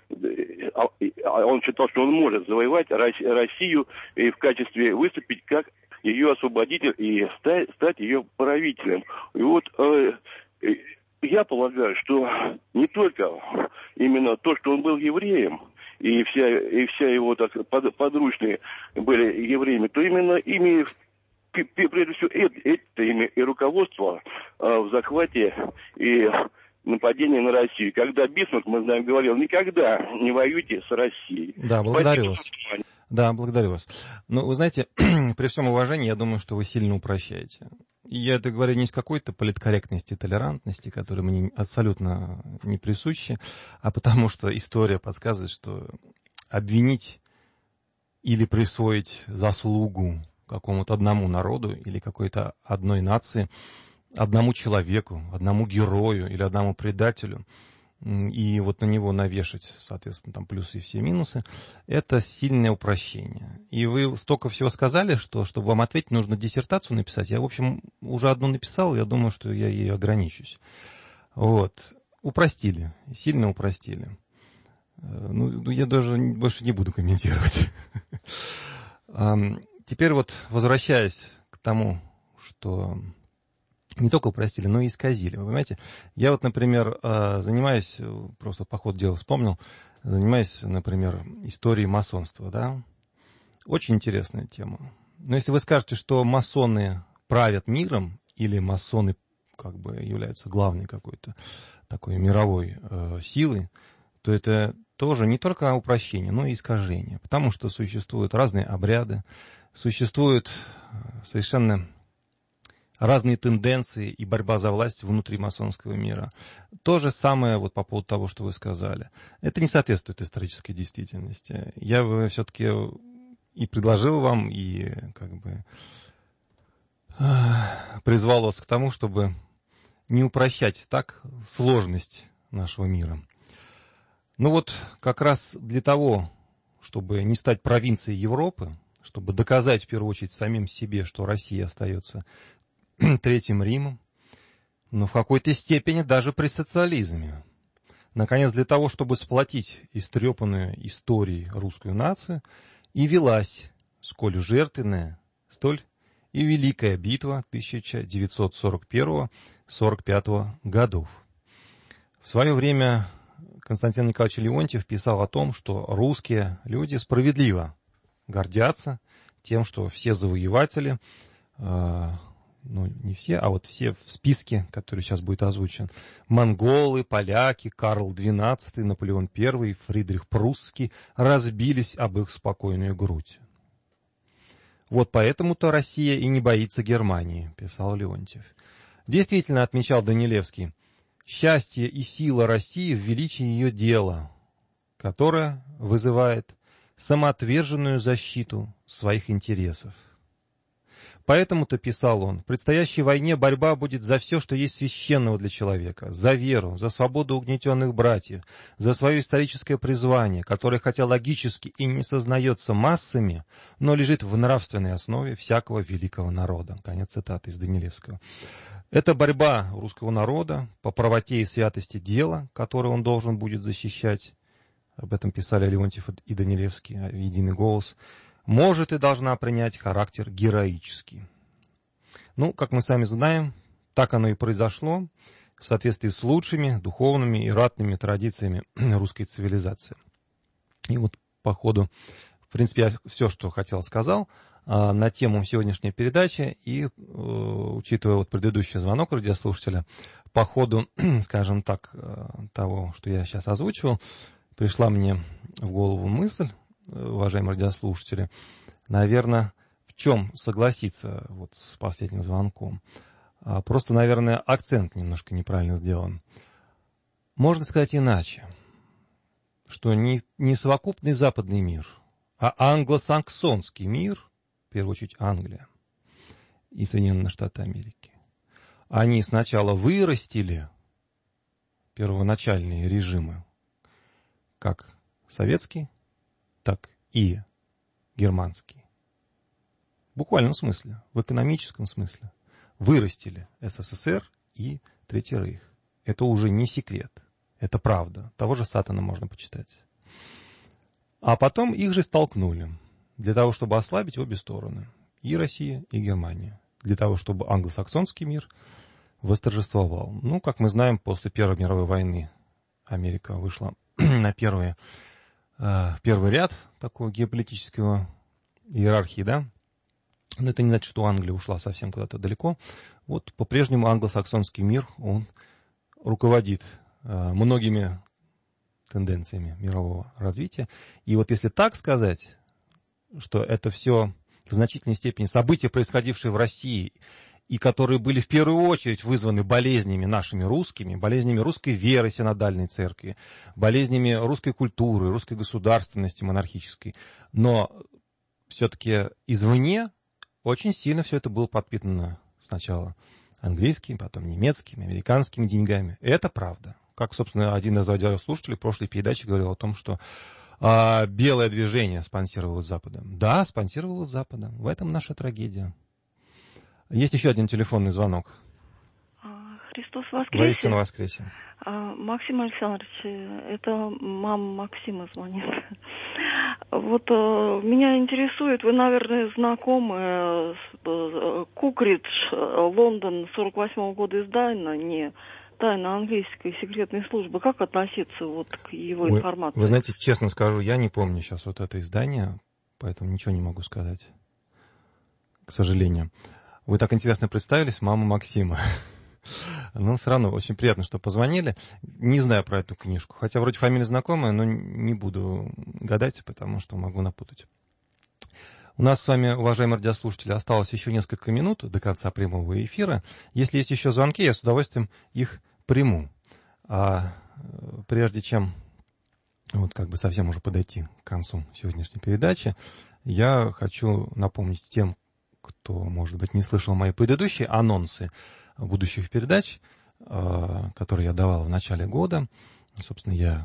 Он считал, что он может завоевать Россию и в качестве выступить как ее освободитель и стать, стать ее правителем. И вот э, я полагаю, что не только именно то, что он был евреем, и вся, и вся его так, под, подручные были евреями, то именно ими, прежде всего, это, это имя и руководство э, в захвате и нападение на Россию. Когда Бисмарк, мы знаем, говорил, никогда не воюйте с Россией. Да, благодарю вас. Да, благодарю вас. Но вы знаете, при всем уважении, я думаю, что вы сильно упрощаете. И я это говорю не из какой-то политкорректности, толерантности, которые мне абсолютно не присущи, а потому что история подсказывает, что обвинить или присвоить заслугу какому-то одному народу или какой-то одной нации, одному человеку, одному герою или одному предателю, и вот на него навешать, соответственно, там плюсы и все минусы, это сильное упрощение. И вы столько всего сказали, что, чтобы вам ответить, нужно диссертацию написать. Я, в общем, уже одну написал, я думаю, что я ей ограничусь. Вот. Упростили, сильно упростили. Ну, я даже больше не буду комментировать. Теперь вот, возвращаясь к тому, что... Не только упростили, но и исказили. Вы понимаете, я вот, например, занимаюсь, просто по ходу дела вспомнил, занимаюсь, например, историей масонства, да. Очень интересная тема. Но если вы скажете, что масоны правят миром, или масоны как бы являются главной какой-то такой мировой э, силой, то это тоже не только упрощение, но и искажение. Потому что существуют разные обряды, существуют совершенно... разные тенденции и борьба за власть внутри масонского мира. То же самое вот по поводу того, что вы сказали. Это не соответствует исторической действительности. Я бы все-таки и предложил вам, и как бы призвал вас к тому, чтобы не упрощать так сложность нашего мира. Ну вот как раз для того, чтобы не стать провинцией Европы, чтобы доказать в первую очередь самим себе, что Россия остается Третьим Римом, но в какой-то степени даже при социализме. Наконец, для того, чтобы сплотить истрепанную историей русскую нацию, и велась, сколь жертвенная, столь и великая битва тысяча девятьсот сорок первого — сорок пятого годов. В свое время Константин Николаевич Леонтьев писал о том, что русские люди справедливо гордятся тем, что все завоеватели, э, ну, не все, а вот все в списке, который сейчас будет озвучен, монголы, поляки, Карл двенадцатый, Наполеон первый, Фридрих Прусский, разбились об их спокойную грудь. Вот поэтому-то Россия и не боится Германии, писал Леонтьев. Действительно, отмечал Данилевский, счастье и сила России в величии ее дела, которое вызывает самоотверженную защиту своих интересов. Поэтому-то, писал он, в предстоящей войне борьба будет за все, что есть священного для человека, за веру, за свободу угнетенных братьев, за свое историческое призвание, которое хотя логически и не сознается массами, но лежит в нравственной основе всякого великого народа. Конец цитаты из Данилевского. Это борьба русского народа по правоте и святости дела, которое он должен будет защищать. Об этом писали Леонтьев и Данилевский в «Единый голос», может и должна принять характер героический. Ну, как мы сами знаем, так оно и произошло в соответствии с лучшими духовными и ратными традициями русской цивилизации. И вот по ходу, в принципе, я все, что хотел, сказал а, на тему сегодняшней передачи. И, а, учитывая вот предыдущий звонок радиослушателя, по ходу, скажем так, того, что я сейчас озвучивал, пришла мне в голову мысль, уважаемые радиослушатели, наверное, в чем согласиться вот с последним звонком. Просто, наверное, акцент немножко неправильно сделан. Можно сказать иначе, что не, не совокупный западный мир, а англосаксонский мир, в первую очередь Англия и Соединенные Штаты Америки, они сначала вырастили первоначальные режимы, как советский, так и германский. В буквальном смысле, в экономическом смысле. Вырастили СССР и Третий Рейх. Это уже не секрет. Это правда. Того же Саттона можно почитать. А потом их же столкнули. Для того, чтобы ослабить обе стороны. И Россия, и Германия. Для того, чтобы англосаксонский мир восторжествовал. Ну, как мы знаем, после Первой мировой войны Америка вышла на первые в первый ряд такой геополитического иерархии, да, но это не значит, что Англия ушла совсем куда-то далеко. Вот по-прежнему англосаксонский мир, он руководит э, многими тенденциями мирового развития. И вот если так сказать, что это все в значительной степени события, происходившие в России, и которые были в первую очередь вызваны болезнями нашими русскими, болезнями русской веры синодальной церкви, болезнями русской культуры, русской государственности монархической. Но все-таки извне очень сильно все это было подпитано сначала английскими, потом немецкими, американскими деньгами. И это правда. Как, собственно, один из радиослушателей в прошлой передаче говорил о том, что а, белое движение спонсировалось Западом. Да, спонсировалось Западом. В этом наша трагедия. Есть еще один телефонный звонок. Христос воскресе. Воистину воскресе. Максим Александрович, это мама Максима звонит. Вот меня интересует, вы, наверное, знакомы с Кукридж, Лондон, сорок восьмого года издания, не тайна английской секретной службы. Как относиться вот к его вы, информации? Вы знаете, честно скажу, я не помню сейчас вот это издание, поэтому ничего не могу сказать, к сожалению. Вы так интересно представились, мама Максима. Но все равно очень приятно, что позвонили. Не знаю про эту книжку. Хотя вроде фамилия знакомая, но не буду гадать, потому что могу напутать. У нас с вами, уважаемые радиослушатели, осталось еще несколько минут до конца прямого эфира. Если есть еще звонки, я с удовольствием их приму. А прежде чем вот как бы совсем уже подойти к концу сегодняшней передачи, я хочу напомнить тем, кто, может быть, не слышал мои предыдущие анонсы будущих передач, которые я давал в начале года. Собственно, я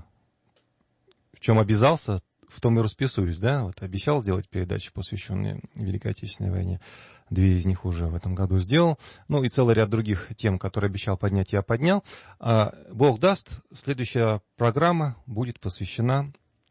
в чем обязался, в том и расписываюсь, да, вот обещал сделать передачи, посвященные Великой Отечественной войне. Две из них уже в этом году сделал. Ну и целый ряд других тем, которые обещал поднять, я поднял. Бог даст, следующая программа будет посвящена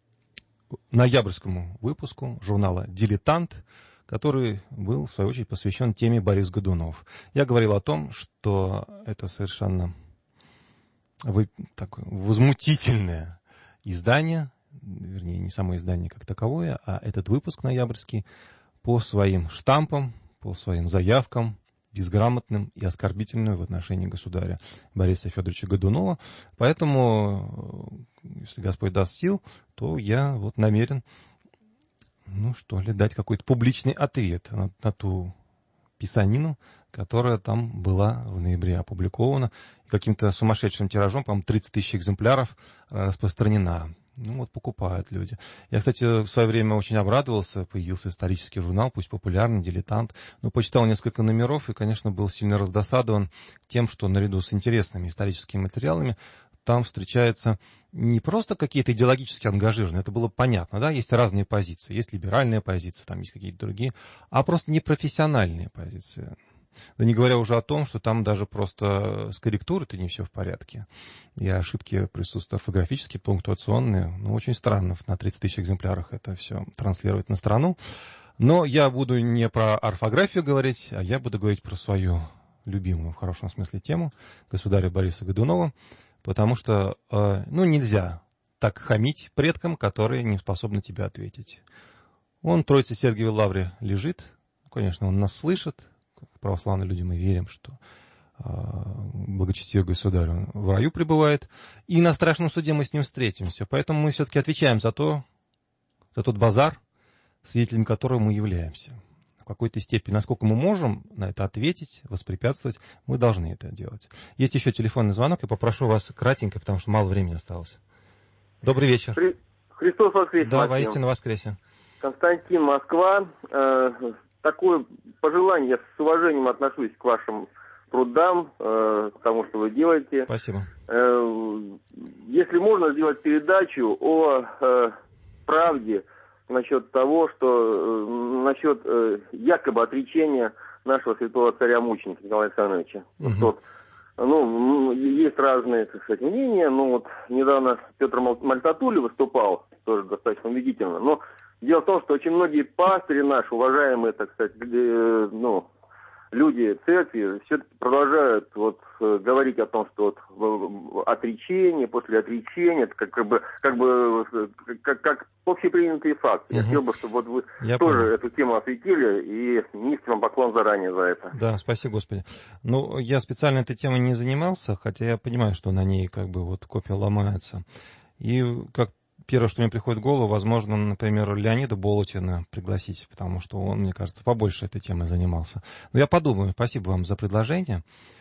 ноябрьскому выпуску журнала «Дилетант», который был, в свою очередь, посвящен теме Борис Годунов. Я говорил о том, что это совершенно такое возмутительное издание, вернее, не само издание как таковое, а этот выпуск ноябрьский по своим штампам, по своим заявкам, безграмотным и оскорбительным в отношении государя Бориса Федоровича Годунова. Поэтому, если Господь даст сил, то я вот намерен, ну что ли, дать какой-то публичный ответ на, на ту писанину, которая там была в ноябре опубликована, каким-то сумасшедшим тиражом, по-моему, тридцать тысяч экземпляров распространена. Ну вот покупают люди. Я, кстати, в свое время очень обрадовался, появился исторический журнал, пусть популярный, «Дилетант», но почитал несколько номеров и, конечно, был сильно раздосадован тем, что наряду с интересными историческими материалами там встречаются не просто какие-то идеологически ангажированные, это было понятно, да, есть разные позиции, есть либеральная позиция, там есть какие-то другие, а просто непрофессиональные позиции. Да не говоря уже о том, что там даже просто с корректурой-то не все в порядке. И ошибки присутствуют орфографические, пунктуационные. Ну, очень странно на тридцать тысяч экземплярах это все транслировать на страну. Но я буду не про орфографию говорить, а я буду говорить про свою любимую, в хорошем смысле, тему государя Бориса Годунова. Потому что, э, ну, нельзя так хамить предкам, которые не способны тебе ответить. Он в Троице Сергиевой Лавре лежит. Конечно, он нас слышит. Как православные люди мы верим, что э, благочестивый государь в раю пребывает. И на страшном суде мы с ним встретимся. Поэтому мы все-таки отвечаем за, то, за тот базар, свидетелем которого мы являемся. В какой-то степени, насколько мы можем на это ответить, воспрепятствовать, мы должны это делать. Есть еще телефонный звонок, я попрошу вас кратенько, потому что мало времени осталось. Добрый вечер. Хри... Христос воскресе. Да, воистину воскресе. Константин, Москва. Э, такое пожелание, я с уважением отношусь к вашим трудам, э, к тому, что вы делаете. Спасибо. Э, если можно сделать передачу о э, правде, насчет того, что э, насчет э, якобы отречения нашего святого царя-мученика Николая Александровича. Uh-huh. Вот, ну, есть разные, так сказать, мнения. Ну, вот недавно Петр Мальтатули выступал, тоже достаточно убедительно. Но дело в том, что очень многие пастыри наши, уважаемые, так сказать, э, ну, люди церкви, все-таки продолжают вот говорить о том, что вот отречение, после отречения, это как, как бы, как бы, как, как общепринятый факт. Угу. Я хотел бы, чтобы вот вы Я тоже понял. Эту тему осветили, и низкий вам поклон заранее за это. Да, спасибо, Господи. Ну, я специально этой темой не занимался, хотя я понимаю, что на ней как бы вот копья ломаются. И как первое, что мне приходит в голову, возможно, например, Леонида Болотина пригласить, потому что он, мне кажется, побольше этой темой занимался. Но я подумаю. Спасибо вам за предложение.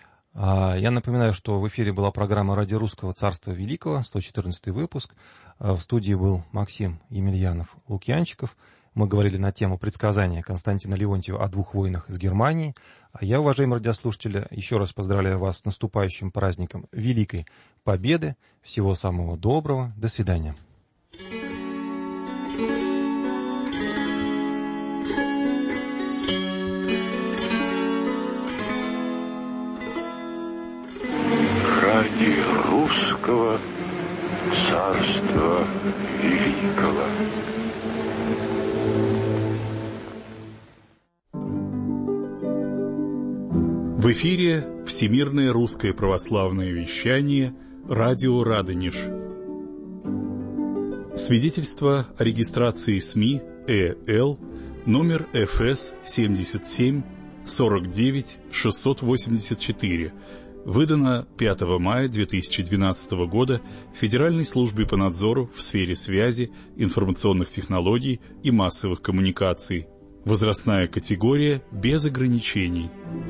Я напоминаю, что в эфире была программа «Ради русского царства великого», сто четырнадцатый выпуск. В студии был Максим Емельянов-Лукьянчиков. Мы говорили на тему предсказания Константина Леонтьева о двух войнах из Германии. А я, уважаемые радиослушатели, еще раз поздравляю вас с наступающим праздником Великой Победы. Всего самого доброго. До свидания. Ради русского царства великого. В эфире Всемирное русское православное вещание «Радио Радонеж». Свидетельство о регистрации СМИ ЭЛ номер эф эс семьдесят семь сорок девять шестьсот восемьдесят четыре, выдано пятого мая две тысячи двенадцатого года Федеральной службе по надзору в сфере связи, информационных технологий и массовых коммуникаций. Возрастная категория без ограничений.